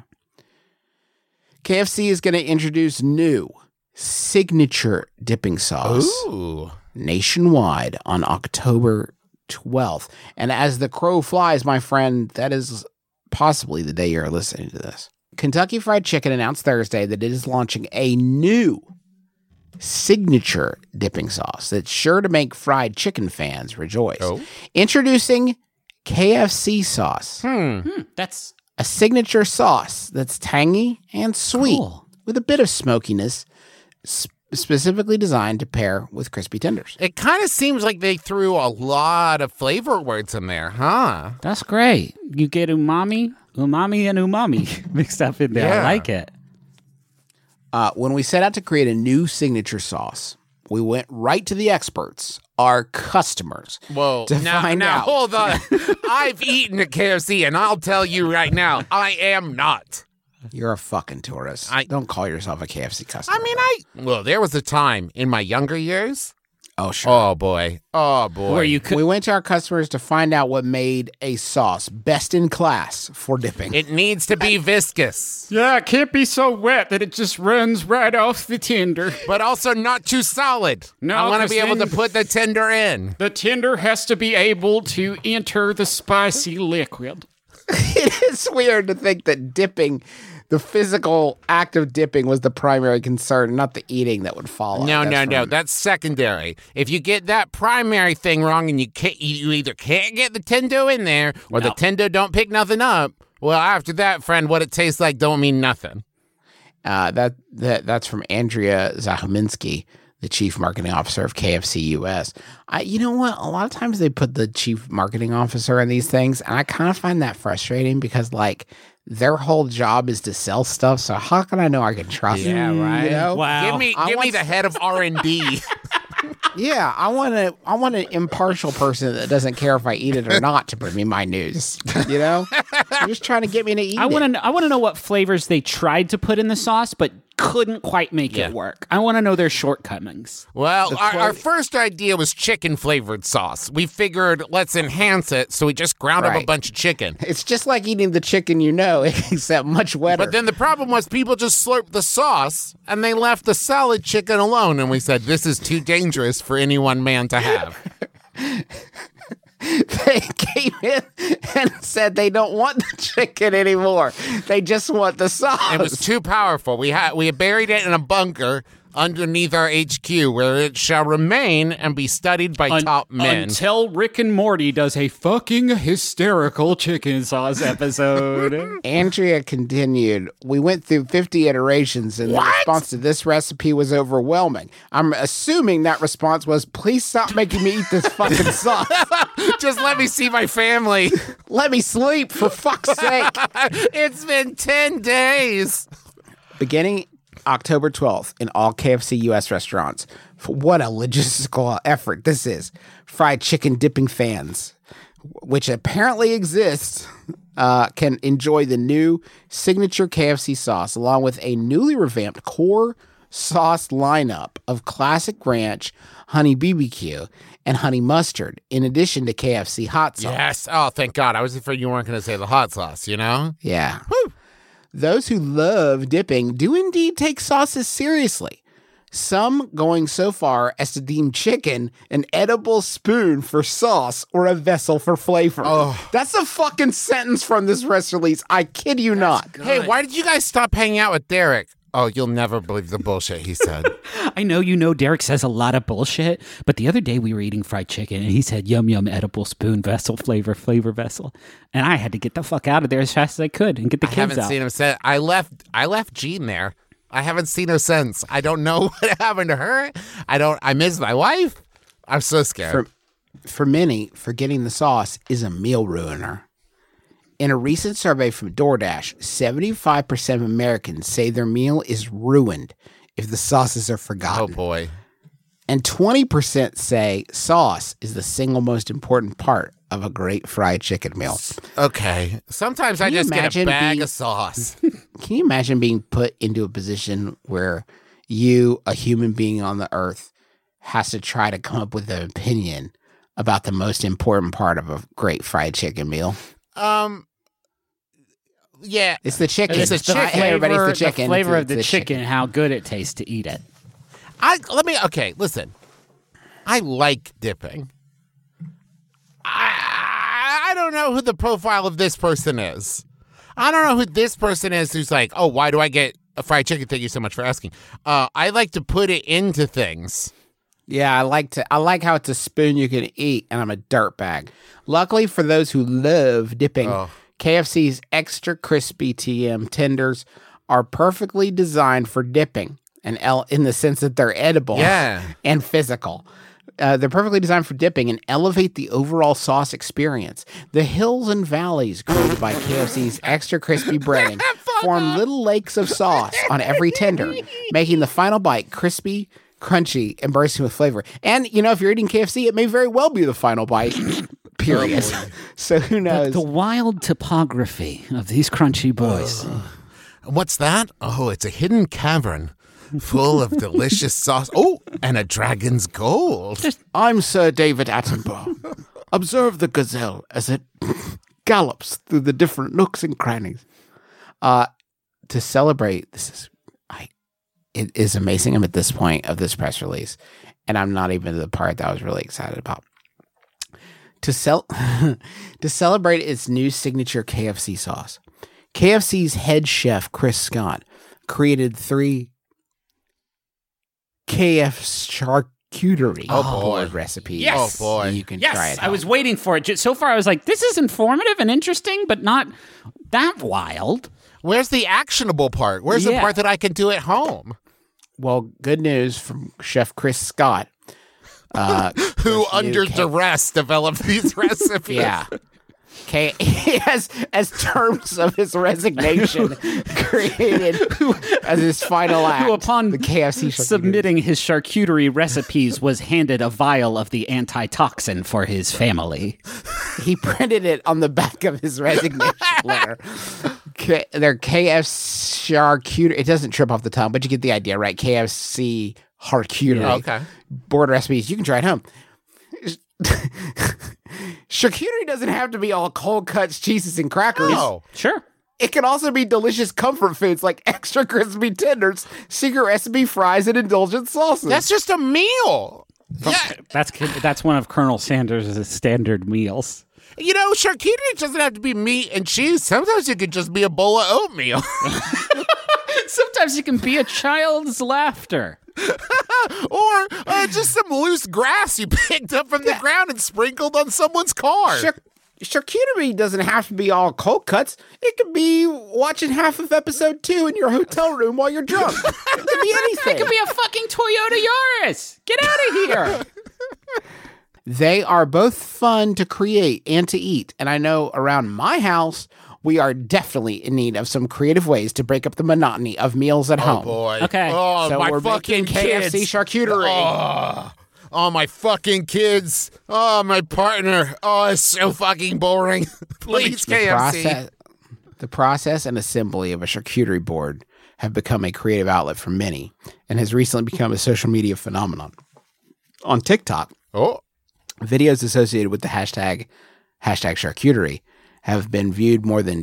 KFC is going to introduce new signature dipping sauce Ooh. nationwide on October 12th. And as the crow flies, my friend, that is possibly the day you're listening to this. Kentucky Fried Chicken announced Thursday that it is launching a new signature dipping sauce that's sure to make fried chicken fans rejoice. Oh. Introducing KFC sauce, That's a signature sauce that's tangy and sweet Cool. with a bit of smokiness, specifically designed to pair with crispy tenders. It kind of seems like they threw a lot of flavor words in there, huh? that's great. You get umami and umami mixed up in there. Yeah. I like it. When we set out to create a new signature sauce, we went right to the experts, our customers. Whoa. To now, find now out. hold on. I've eaten at KFC, and I'll tell you right now, I am not. You're a fucking tourist. I- Don't call yourself a KFC customer. I mean, well, there was a time in my younger years. oh, sure. Oh, boy. Oh, boy. Where you could We went to our customers to find out what made a sauce best in class for dipping. It needs to be viscous, Yeah, it can't be so wet that it just runs right off the tender. but also not too solid. No, I want to 'cause be able to then- put the tender in. The tender has to be able to enter the spicy liquid. It is weird to think that dipping, the physical act of dipping, was the primary concern, not the eating that would follow. No, That's no. from- That's secondary. If you get that primary thing wrong and you either can't get the tendo in there or the tendo don't pick nothing up, well, after that, friend, what it tastes like don't mean nothing. That's from Andrea Zachominski, the chief marketing officer of KFC US. You know what? A lot of times they put the chief marketing officer in these things, and I kind of find that frustrating because, like, their whole job is to sell stuff. So how can I know I can trust them? You know? Wow. Give me I want- the head of R&D. Yeah, I want an impartial person that doesn't care if I eat it or not to bring me my news. You know, you're just trying to get me to eat I want it. to know what flavors they tried to put in the sauce, but couldn't quite make Yeah. it work. I want to know their shortcomings. Well, our first idea was chicken-flavored sauce. We figured, let's enhance it, so we just ground up a Right. bunch of chicken. It's just like eating the chicken, you know, except much wetter. But then the problem was people just slurped the sauce, and they left the solid chicken alone, and we said, this is too dangerous for any one man to have. They came in and said they don't want the chicken anymore. They just want the sauce. It was too powerful. We buried it in a bunker underneath our HQ, where it shall remain and be studied by top men. Until Rick and Morty does a fucking hysterical chicken sauce episode. Andrea continued, we went through 50 iterations and the response to this recipe was overwhelming. I'm assuming that response was, please stop making me eat this fucking sauce. Just let me see my family. Let me sleep, for fuck's sake. It's been 10 days. Beginning October 12th in all KFC U.S. restaurants. What a logistical effort this is. Fried chicken dipping fans, which apparently exists, can enjoy the new signature KFC sauce along with a newly revamped core sauce lineup of classic ranch, honey BBQ, and honey mustard, in addition to KFC hot sauce. Yes. Oh, thank God. I was afraid you weren't going to say the hot sauce, you know? Yeah. Woo. Those who love dipping do indeed take sauces seriously. Some going so far as to deem chicken an edible spoon for sauce or a vessel for flavor. Oh. That's a fucking sentence from this press release. I kid you not. Hey, why did you guys stop hanging out with Derek? Oh, you'll never believe the bullshit he said. I know Derek says a lot of bullshit, but the other day we were eating fried chicken and he said, yum, yum, edible spoon, vessel, flavor vessel. And I had to get the fuck out of there as fast as I could and get the I kids haven't out. seen him since. I left Jean there. I haven't seen her since. I don't know what happened to her. I miss my wife. I'm so scared. For many, forgetting the sauce is a meal ruiner. In a recent survey from DoorDash, 75% of Americans say their meal is ruined if the sauces are forgotten. Oh, boy. And 20% say sauce is the single most important part of a great fried chicken meal. Okay. Sometimes I you just get a imagine bag being- of sauce. Can you imagine being put into a position where you, a human being on the earth, has to try to come up with an opinion about the most important part of a great fried chicken meal? Yeah. It's the chicken. It's the chicken. Hey, everybody, it's the chicken. The flavor It's of the chicken, how good it tastes to eat it. Okay, listen. I like dipping. I don't know who the profile of this person is. I don't know who this person is who's like, oh, why do I get a fried chicken? Thank you so much for asking. I like to put it into things. Yeah, I like how it's a spoon you can eat, and I'm a dirtbag. Luckily for those who love dipping, KFC's extra crispy TM tenders are perfectly designed for dipping, and in the sense that they're edible and physical. They're perfectly designed for dipping and elevate the overall sauce experience. The hills and valleys created by KFC's extra crispy breading form little lakes of sauce on every tender, making the final bite crispy, crunchy, and bursting with flavor. And, if you're eating KFC, it may very well be the final bite, period. So who knows? The wild topography of these crunchy boys. What's that? Oh, it's a hidden cavern full of delicious sauce. Oh, and a dragon's gold. I'm Sir David Attenborough. Observe the gazelle as it gallops through the different nooks and crannies. To celebrate, it is amazing. I'm at this point of this press release, and I'm not even to the part that I was really excited about. To celebrate its new signature KFC sauce, KFC's head chef, Chris Scott, created 3 KF charcuterie board recipes. Yes. Oh, boy. You can Yes, try it. I was waiting for it. So far, I was like, this is informative and interesting, but not that wild. Where's the actionable part? Where's the part that I can do at home? Well, good news from Chef Chris Scott. Who, under duress, developed these recipes. Yeah. As terms of his resignation created as his final act. Who, upon the KFC submitting his charcuterie recipes, was handed a vial of the antitoxin for his family. He printed it on the back of his resignation letter. Their KFC charcuterie. It doesn't trip off the tongue, but you get the idea, right? KFC charcuterie. Yeah, okay. Board recipes. You can try it home. Charcuterie doesn't have to be all cold cuts, cheeses, and crackers. Oh, sure. It can also be delicious comfort foods like extra crispy tenders, secret recipe fries, and indulgent sauces. that's just a meal. That's one of Colonel Sanders' standard meals. Charcuterie doesn't have to be meat and cheese. Sometimes it could just be a bowl of oatmeal. Sometimes it can be a child's laughter. Or just some loose grass you picked up from the ground and sprinkled on someone's car. Charcuterie doesn't have to be all cold cuts. It could be watching half of episode 2 in your hotel room while you're drunk. It could be anything. It could be a fucking Toyota Yaris. Get out of here. They are both fun to create and to eat. And I know around my house, we are definitely in need of some creative ways to break up the monotony of meals at Oh home. boy. Okay. Oh, So my we're fucking making KFC kids. charcuterie. Oh, my fucking kids. Oh, my partner. Oh, it's so fucking boring. Please, KFC. The process and assembly of a charcuterie board have become a creative outlet for many and has recently become a social media phenomenon. On TikTok, Oh, videos associated with the hashtag charcuterie have been viewed more than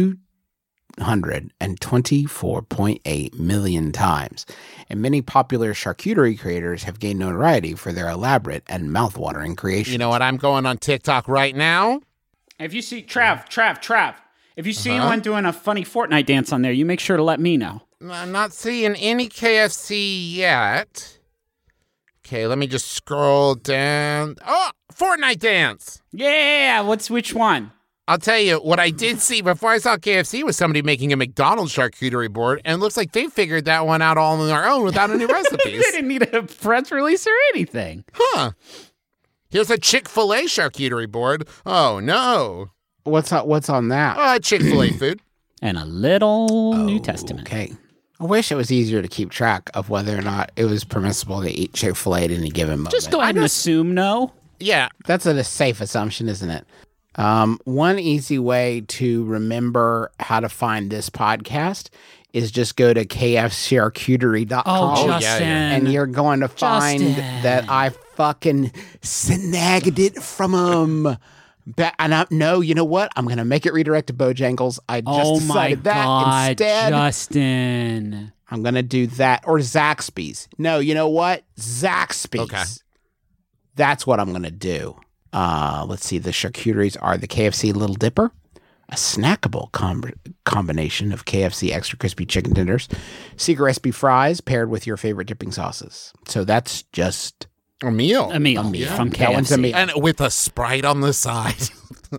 224.8 million times, and many popular charcuterie creators have gained notoriety for their elaborate and mouthwatering creations. you know what? I'm going on TikTok right now. If you see Trav, if you see anyone doing a funny Fortnite dance on there, you make sure to let me know. I'm not seeing any KFC yet. Okay, let me just scroll down. Oh, Fortnite dance. Yeah, which one? I'll tell you, what I did see before I saw KFC was somebody making a McDonald's charcuterie board, and it looks like they figured that one out all on their own without any recipes. They didn't need a press release or anything. Huh. Here's a Chick-fil-A charcuterie board. Oh, no. What's on that? Chick-fil-A food. And a little New Testament. Okay. I wish it was easier to keep track of whether or not it was permissible to eat Chick-fil-A at any given moment. Just go ahead and assume no. Yeah. That's a safe assumption, isn't it? One easy way to remember how to find this podcast is just go to kfcharcuterie.com. Oh, yeah, Justin. yeah. And you're going to find Justin. that I fucking snagged it from him. No, you know what? I'm going to make it redirect to Bojangles. I just Oh my decided that God, instead. Justin. I'm going to do that. Or Zaxby's. No, you know what? Zaxby's. Okay. That's what I'm going to do. Let's see. The charcuteries are the KFC Little Dipper, a snackable combination of KFC extra crispy chicken tenders, secret recipe fries paired with your favorite dipping sauces. So that's just A meal. A meal Yeah. from KFC. That one's a meal. And with a Sprite on the side.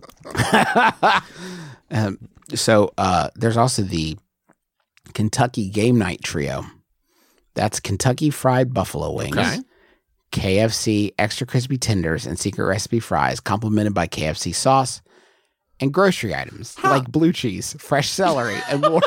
So there's also the Kentucky Game Night Trio. That's Kentucky Fried Buffalo Wings, Okay. KFC Extra Crispy Tenders, and secret recipe fries, complemented by KFC sauce and grocery items like blue cheese, fresh celery, and more.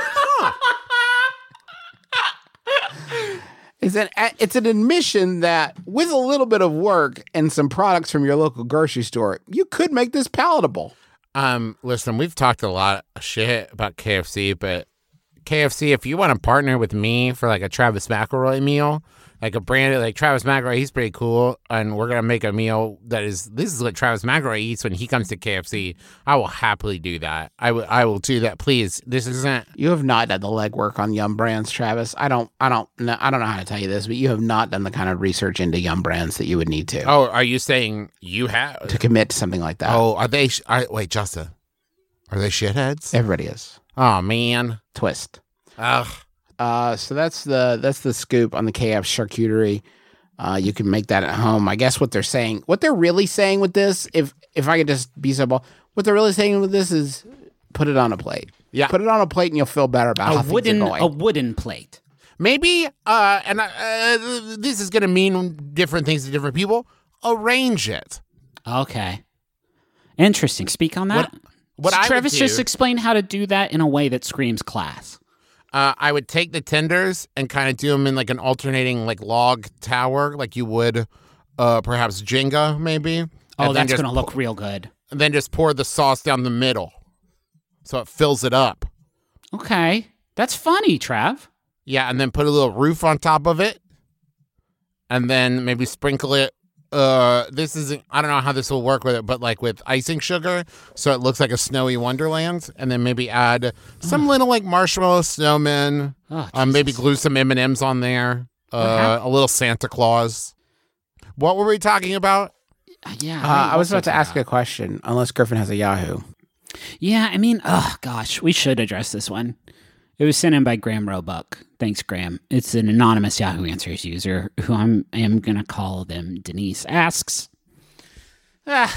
It's an admission that with a little bit of work and some products from your local grocery store, you could make this palatable. Listen, we've talked a lot of shit about KFC, but KFC, if you want to partner with me for like a Travis McElroy meal, like a brand like Travis McElroy, he's pretty cool, and we're gonna make a meal this is what Travis McElroy eats when he comes to KFC. I will happily do that. I will do that. Please, this isn't. You have not done the legwork on Yum Brands, Travis. I don't know how to tell you this, but you have not done the kind of research into Yum Brands that you would need to Oh, are you saying you have? to commit to something like that. Oh, are they? Wait, Justin, are they shitheads? Everybody is. Oh man. Twist. Ugh. So that's the scoop on the KF charcuterie. You can make that at home. I guess what they're really saying with this, if I could just be simple, what they're really saying with this is put it on a plate. Yeah. Put it on a plate and you'll feel better about how A things are going. wooden plate. Maybe, this is going to mean different things to different people. Arrange it. Okay. Interesting. Speak on that. What I would Travis do- just explain how to do that in a way that screams class. I would take the tenders and kind of do them in like an alternating like log tower, like you would perhaps Jenga, maybe. Oh, And then that's just going to look real good. And then just pour the sauce down the middle, so it fills it up. Okay. That's funny, Trav. Yeah, and then put a little roof on top of it, and then maybe sprinkle it. This isn't. I don't know how this will work with it, but like with icing sugar, so it looks like a snowy wonderland, and then maybe add some little like marshmallow snowmen. Oh, Maybe glue some M&Ms on there. A little Santa Claus. What were we talking about? Yeah. I was about to ask a question, unless Griffin has a Yahoo. Yeah, I mean, oh gosh, we should address this one. It was sent in by Graham Roebuck. Thanks, Graham. It's an anonymous Yahoo Answers user who I am going to call them Denise. Asks, how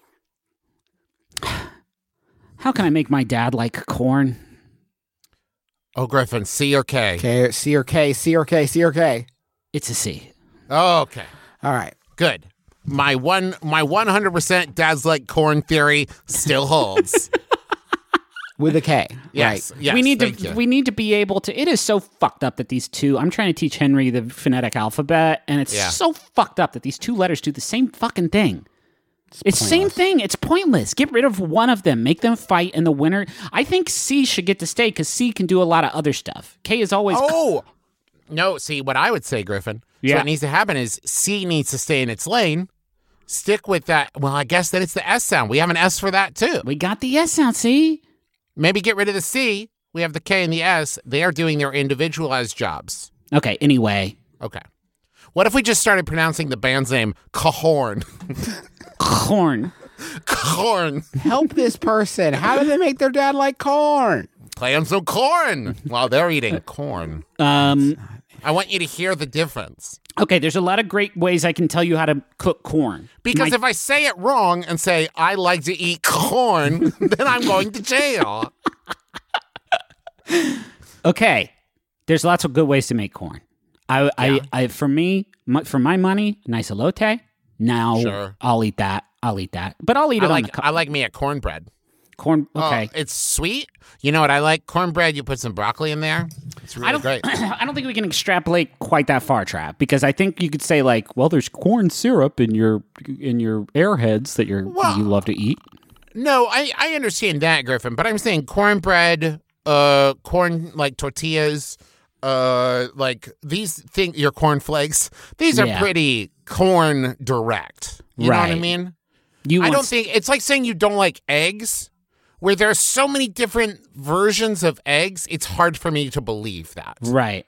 can I make my dad like corn? Oh, Griffin, C or K? Okay, C or K, C or K, C or K. It's a C. Oh, okay. All right. Good. My 100% dad's like corn theory still holds. with a K. Yes, Right. yes. we need thank to you. we need to be able to. It is so fucked up that these two. I'm trying to teach Henry the phonetic alphabet, and it's Yeah. so fucked up that these two letters do the same fucking thing. It's the same thing. It's pointless. Get rid of one of them. Make them fight, and the winner. I think C should get to stay because C can do a lot of other stuff. K is always. Oh no! See what I would say, Griffin. So Yeah. what needs to happen is C needs to stay in its lane. Stick with that. Well, I guess that it's the S sound. We have an S for that too. We got the S sound. See. Maybe get rid of the C. We have the K and the S. They are doing their individualized jobs. Okay. Anyway. Okay. What if we just started pronouncing the band's name Cahorn? Corn. Corn. Help this person. How do they make their dad like corn? Play them some corn while they're eating corn. I want you to hear the difference. Okay. There's a lot of great ways I can tell you how to cook corn. Because if I say it wrong and say, I like to eat corn, then I'm going to jail. Okay, there's lots of good ways to make corn. For my money, nice elote. Now Sure. I'll eat that. But I'll eat it on the I like me a cornbread. corn. Okay, Oh, it's sweet. You know what I like? Cornbread, you put some broccoli in there. It's really great. I don't think we can extrapolate quite that far, Trav, because I think you could say like, well, there's corn syrup in your Airheads that you love to eat. No, I understand that, Griffin, but I'm saying cornbread, corn like tortillas, like these things, your cornflakes. These are Yeah. pretty corn direct. You know what I Right. mean? You I want don't think it's like saying you don't like eggs, where there are so many different versions of eggs. It's hard for me to believe that. right.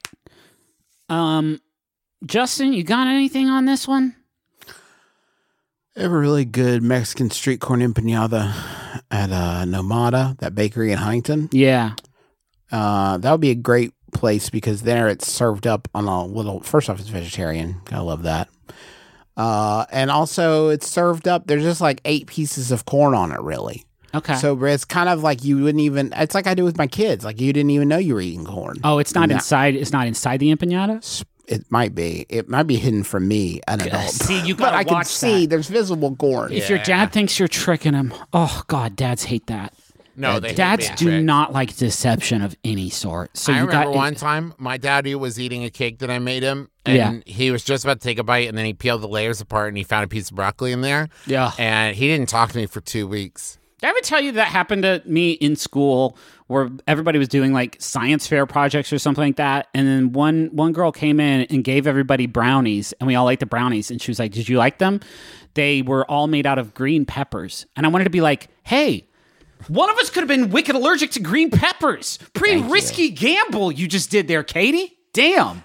Justin, you got anything on this one? They have a really good Mexican street corn empanada at Nomada, that bakery in Huntington. Yeah. That would be a great place because there it's served up on a little. First off, it's vegetarian. I love that. And also, it's served up. There's just like 8 pieces of corn on it, really. Okay. So it's kind of like you wouldn't even. It's like I do with my kids. Like you didn't even know you were eating corn. oh, it's not Yeah. inside. It's not inside the empanada. It might be. It might be hidden from me, an adult. See, you but gotta I can watch see that. there's visible corn. If your dad thinks you're tricking him, oh God, dads hate that. No, they hate Dads being do tricked. not like deception of any sort. So I you remember got one time my daddy was eating a cake that I made him, and he was just about to take a bite, and then he peeled the layers apart, and he found a piece of broccoli in there. Yeah. And he didn't talk to me for 2 weeks. Did I ever tell you that happened to me in school where everybody was doing like science fair projects or something like that? And then one girl came in and gave everybody brownies, and we all ate the brownies. And she was like, "Did you like them?" They were all made out of green peppers. And I wanted to be like, hey, one of us could have been wicked allergic to green peppers. Pretty risky gamble you just did there, Katie. Damn.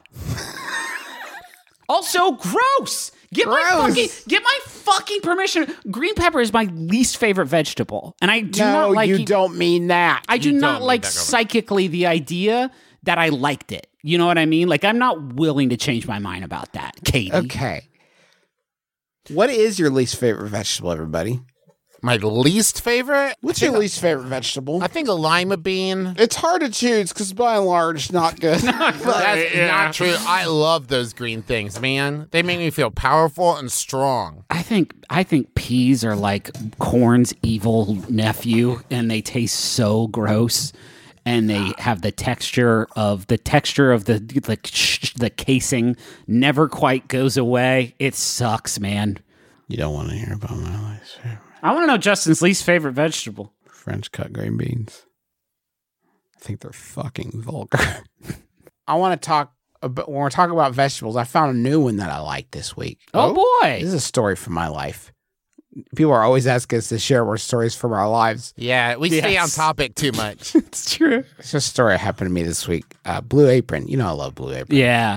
Also, gross. Get my fucking permission. Green pepper is my least favorite vegetable, and I do not like. you don't mean that. I do You not don't mean like that, Governor. psychically the idea that I liked it. You know what I mean? Like I'm not willing to change my mind about that, Katie. Okay. What is your least favorite vegetable, everybody? My least favorite? What's your least favorite vegetable? I think a lima bean. It's hard to choose because by and large, not good. That's not true. I love those green things, man. They make me feel powerful and strong. I think peas are like corn's evil nephew, and they taste so gross. And they have the texture of the casing never quite goes away. It sucks, man. You don't want to hear about my least favorite. I want to know Justin's least favorite vegetable. French cut green beans. I think they're fucking vulgar. I want to talk about, when we're talking about vegetables, I found a new one that I like this week. Oh boy. This is a story from my life. People are always asking us to share more stories from our lives. Yeah, we stay on Yes. topic too much. It's true. It's just a story that happened to me this week. Blue Apron. You know I love Blue Apron. Yeah.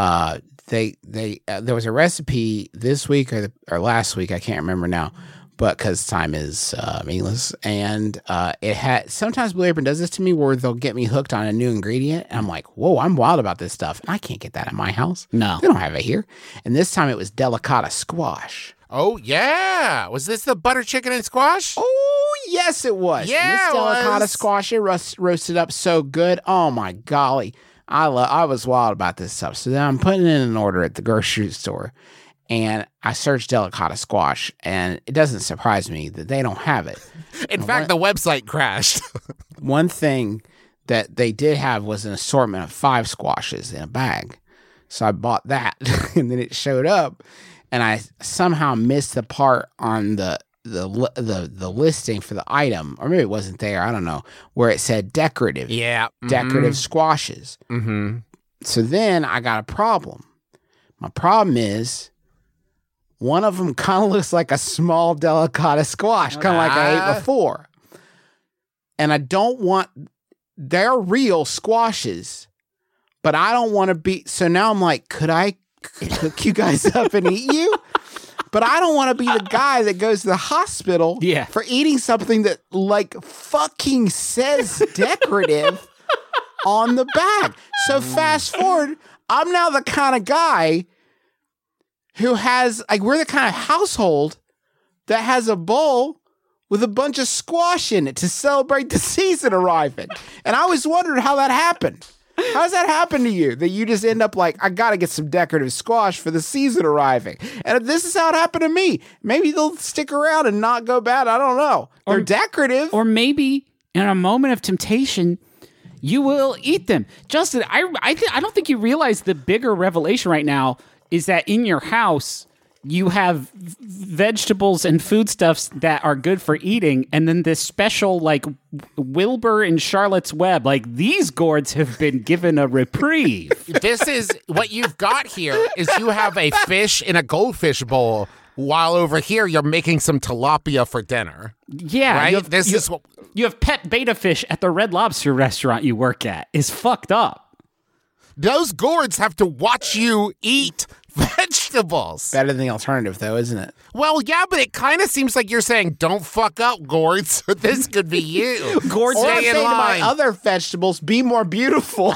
There was a recipe this week or last week, I can't remember now, but because time is meaningless, and it had sometimes Blue Apron does this to me where they'll get me hooked on a new ingredient, and I'm like, whoa, I'm wild about this stuff, and I can't get that at my house. No. They don't have it here. And this time it was delicata squash. Oh, yeah. Was this the butter chicken and squash? Oh yes, it was. Yeah, And this it delicata was. squash, it roasted up so good. Oh my golly, I was wild about this stuff. So then I'm putting in an order at the grocery store, And I searched Delicata squash, and it doesn't surprise me that they don't have it. In fact, the website crashed. One thing that they did have was an assortment of 5 squashes in a bag. So I bought that, and then it showed up, and I somehow missed the part on the listing for the item, or maybe it wasn't there, I don't know, where it said decorative. Decorative squashes. Mm-hmm. So then I got a problem. My problem is one of them kind of looks like a small Delicata squash, kind of like I ate before. And I don't want, they're real squashes, but I don't want to be, so now I'm like, could I cook you guys up and eat you? But I don't want to be the guy that goes to the hospital for eating something that like fucking says decorative on the bag. So fast forward, I'm now the kind of guy who has, like, we're the kind of household that has a bowl with a bunch of squash in it to celebrate the season arriving. And I was wondering how that happened. How does that happen to you? That you just end up like, I got to get some decorative squash for the season arriving. And this is how it happened to me. Maybe they'll stick around and not go bad. I don't know. They're decorative. Or maybe in a moment of temptation, you will eat them. Justin, I don't think you realize the bigger revelation right now is that in your house, you have vegetables and foodstuffs that are good for eating, and then this special, like, Wilbur and Charlotte's Web, like, these gourds have been given a reprieve. This is, what you've got here is you have a fish in a goldfish bowl, while over here you're making some tilapia for dinner. Yeah. Right? You have pet beta fish at the Red Lobster restaurant you work at. It's fucked up. Those gourds have to watch you eat vegetables. Better than the alternative, though, isn't it? Well, yeah, but it kind of seems like you're saying, don't fuck up, gourds. This could be you. Gourds, or I'm stay in saying to line. my other vegetables, be more beautiful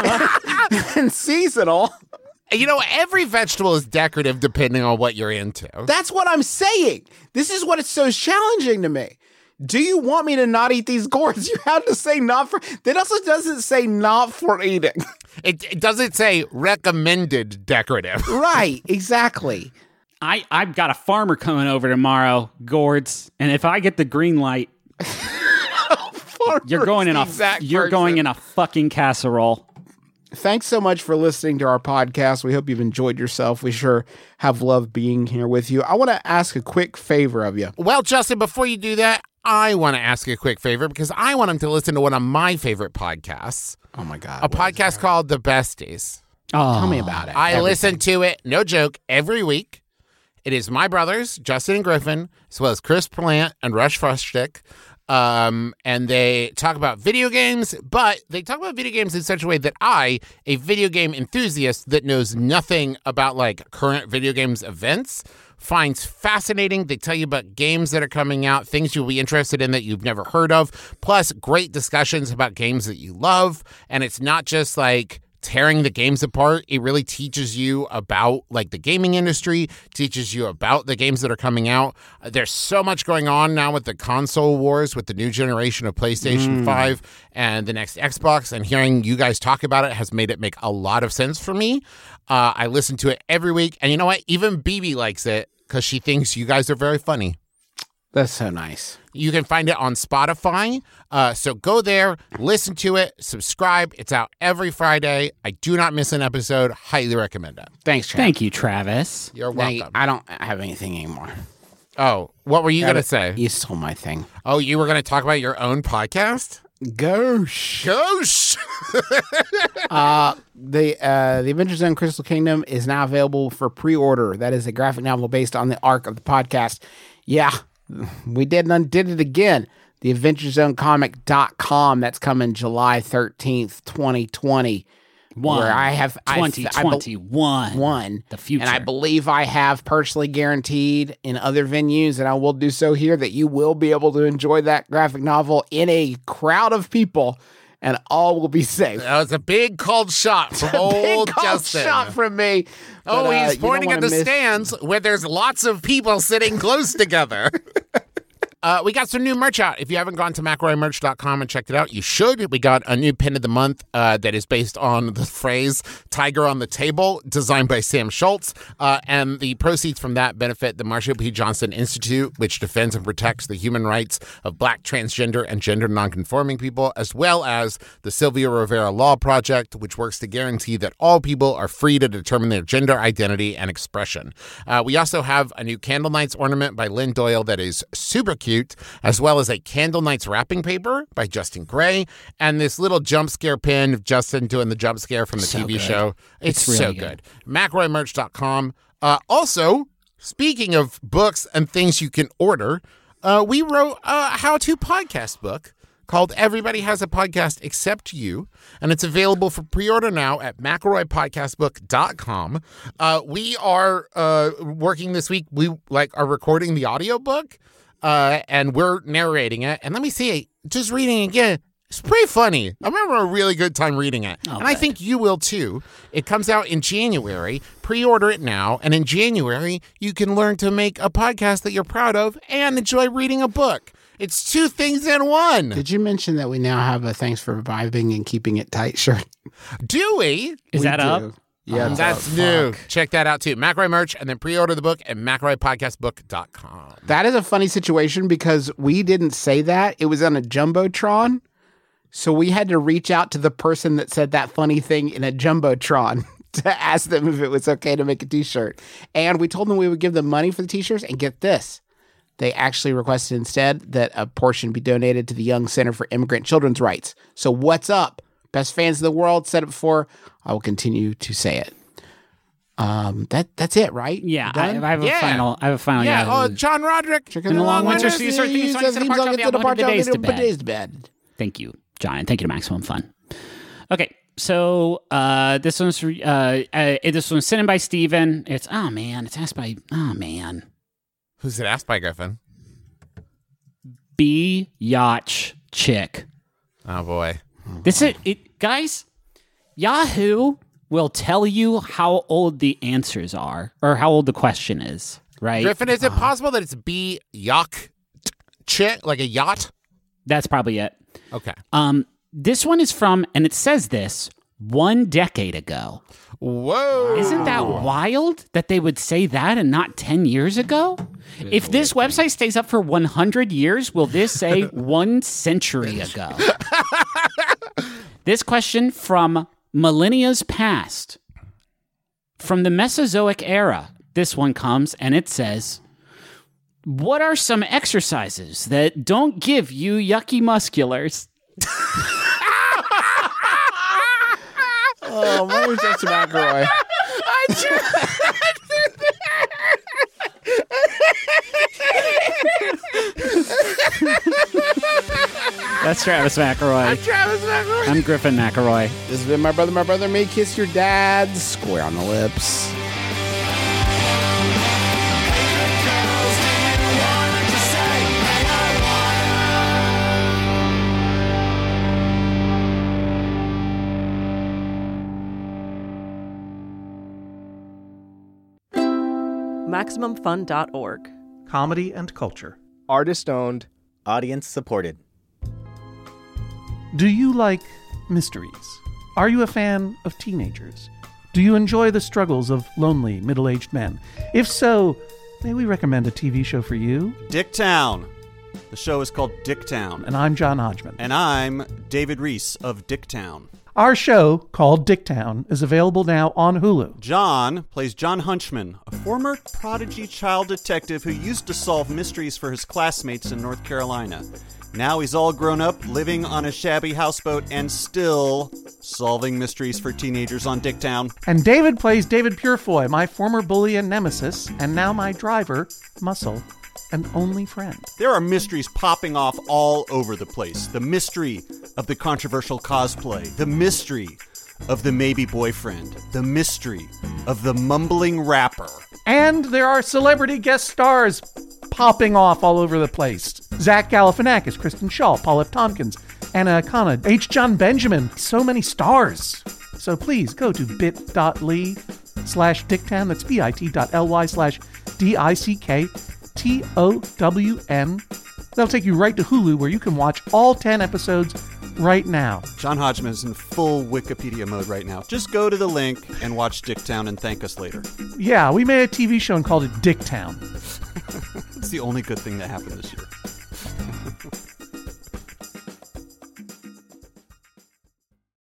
and seasonal. You know, every vegetable is decorative depending on what you're into. That's what I'm saying. This is what it's so challenging to me. Do you want me to not eat these gourds? You have to say not for... That also doesn't say not for eating. It doesn't say recommended decorative. Right, exactly. I've got a farmer coming over tomorrow, gourds, and if I get the green light, you're going in a fucking casserole. Thanks so much for listening to our podcast. We hope you've enjoyed yourself. We sure have loved being here with you. I want to ask a quick favor of you. Well, Justin, before you do that, I want to ask you a quick favor because I want him to listen to one of my favorite podcasts. Oh, my God. A podcast called The Besties. Oh, tell me about it. I listen to it, no joke, every week. It is my brothers, Justin and Griffin, as well as Chris Plant and Rush Frushtick. And they talk about video games, but they talk about video games in such a way that I, a video game enthusiast that knows nothing about like current video games events, finds fascinating. They tell you about games that are coming out, things you'll be interested in that you've never heard of, plus great discussions about games that you love. And it's not just like tearing the games apart. It really teaches you about like the gaming industry, teaches you about the games that are coming out. There's so much going on now with the console wars, with the new generation of PlayStation 5 and the next Xbox, and hearing you guys talk about it has made it make a lot of sense for me. I listen to it every week, and you know what? Even BB likes it because she thinks you guys are very funny. That's so nice. You can find it on Spotify. So go there, listen to it, subscribe. It's out every Friday. I do not miss an episode. Highly recommend it. Thanks, Trav. Thank you, Travis. You're Now, welcome. I don't have anything anymore. Oh, what were you going to say? You stole my thing. Oh, you were going to talk about your own podcast? Gosh. Gosh. The Adventure Zone Crystal Kingdom is now available for pre-order. That is a graphic novel based on the arc of the podcast. Yeah, we did it again. The AdventureZoneComic.com. That's coming July 13th, 2020. Where I have 2021. The future. And I believe I have personally guaranteed in other venues, and I will do so here, that you will be able to enjoy that graphic novel in a crowd of people, and all will be safe. That was a big cold shot from old Justin. Shot from me. Oh, But, he's pointing at the stands where there's lots of people sitting close together. We got some new merch out. If you haven't gone to McElroyMerch.com and checked it out, you should. We got a new pin of the month that is based on the phrase "Tiger on the Table," designed by Sam Schultz. And the proceeds from that benefit the Marsha P. Johnson Institute, which defends and protects the human rights of Black, transgender, and gender nonconforming people, as well as the Sylvia Rivera Law Project, which works to guarantee that all people are free to determine their gender identity and expression. We also have a new Candle Nights ornament by Lynn Doyle that is super cute, as well as a Candle Nights wrapping paper by Justin Gray, and this little jump scare pin of Justin doing the jump scare from the So TV good. show. It's really so good. McElroyMerch.com. Also, speaking of books and things you can order, we wrote a how-to podcast book called Everybody Has a Podcast Except You, and it's available for pre-order now at McElroyPodcastBook.com. We are working this week. We are recording the audiobook, and we're narrating it. And let me see, just reading it again, it's pretty funny. I remember a really good time reading it, and I think you will too. It comes out in January. Pre-order it now, and in January, you can learn to make a podcast that you're proud of and enjoy reading a book. It's two things in one. Did you mention that we now have a thanks for vibing and keeping it tight shirt? Do we? Is that up? Yeah, it's That's up. new. Fuck. Check that out too. McElroy merch, and then pre-order the book at McElroyPodcastBook.com. That is a funny situation because we didn't say that. It was on a Jumbotron. So we had to reach out to the person that said that funny thing in a Jumbotron to ask them if it was okay to make a t-shirt. And we told them we would give them money for the t-shirts. And get this, they actually requested instead that a portion be donated to the Young Center for Immigrant Children's Rights. So what's up? Best fans in the world, said it before. I will continue to say it. That's it, right? Yeah, We're I done? have a final. Yeah. Yeah. Oh, John Roderick. Chicken the long winter season, theme song, season, get to the park, days to bed. days to bed. Thank you, John, and thank you to Maximum Fun. Okay, so this one's sent in by Steven. It's asked by Who's it asked by, Griffin? B Yacht Chick. Oh, boy. This is it, guys. Yahoo will tell you how old the answers are or how old the question is, right? Griffin, is it possible that it's B Yacht Chick, like a yacht? That's probably it. Okay. This one is from, and it says this, 1 decade ago. Whoa. Isn't that wild that they would say that and not 10 years ago? If this website stays up for 100 years, will this say 1 century ago? This question from millennia's past. From the Mesozoic era, this one comes and it says, what are some exercises that don't give you yucky musculars? Oh, my name's Justin McElroy. That's Travis McElroy. Travis McElroy. I'm Griffin McElroy. This has been my brother, may kiss your dad square on the lips. MaximumFun.org. Comedy and culture. Artist owned, audience supported. Do you like mysteries? Are you a fan of teenagers? Do you enjoy the struggles of lonely, middle-aged men? If so, may we recommend a TV show for you? Dicktown. The show is called Dicktown. And I'm John Hodgman. And I'm David Reese of Dicktown. Our show, called Dicktown, is available now on Hulu. John plays John Hunchman, a former prodigy child detective who used to solve mysteries for his classmates in North Carolina. Now he's all grown up, living on a shabby houseboat, and still solving mysteries for teenagers on Dicktown. And David plays David Purefoy, my former bully and nemesis, and now my driver, muscle, and only friend. There are mysteries popping off all over the place. The mystery of the controversial cosplay. The mystery of the maybe boyfriend. The mystery of the mumbling rapper. And there are celebrity guest stars popping off all over the place. Zach Galifianakis, Kristen Shaw, Paul F. Tompkins, Anna Akana, H. John Benjamin. So many stars. So please go to bit.ly/Dicktown. That's bit.ly/DICKTOWN That'll take you right to Hulu, where you can watch all 10 episodes right now. John Hodgman is in full Wikipedia mode right now. Just go to the link and watch Dicktown and thank us later. Yeah, we made a TV show and called it Dicktown. It's the only good thing that happened this year.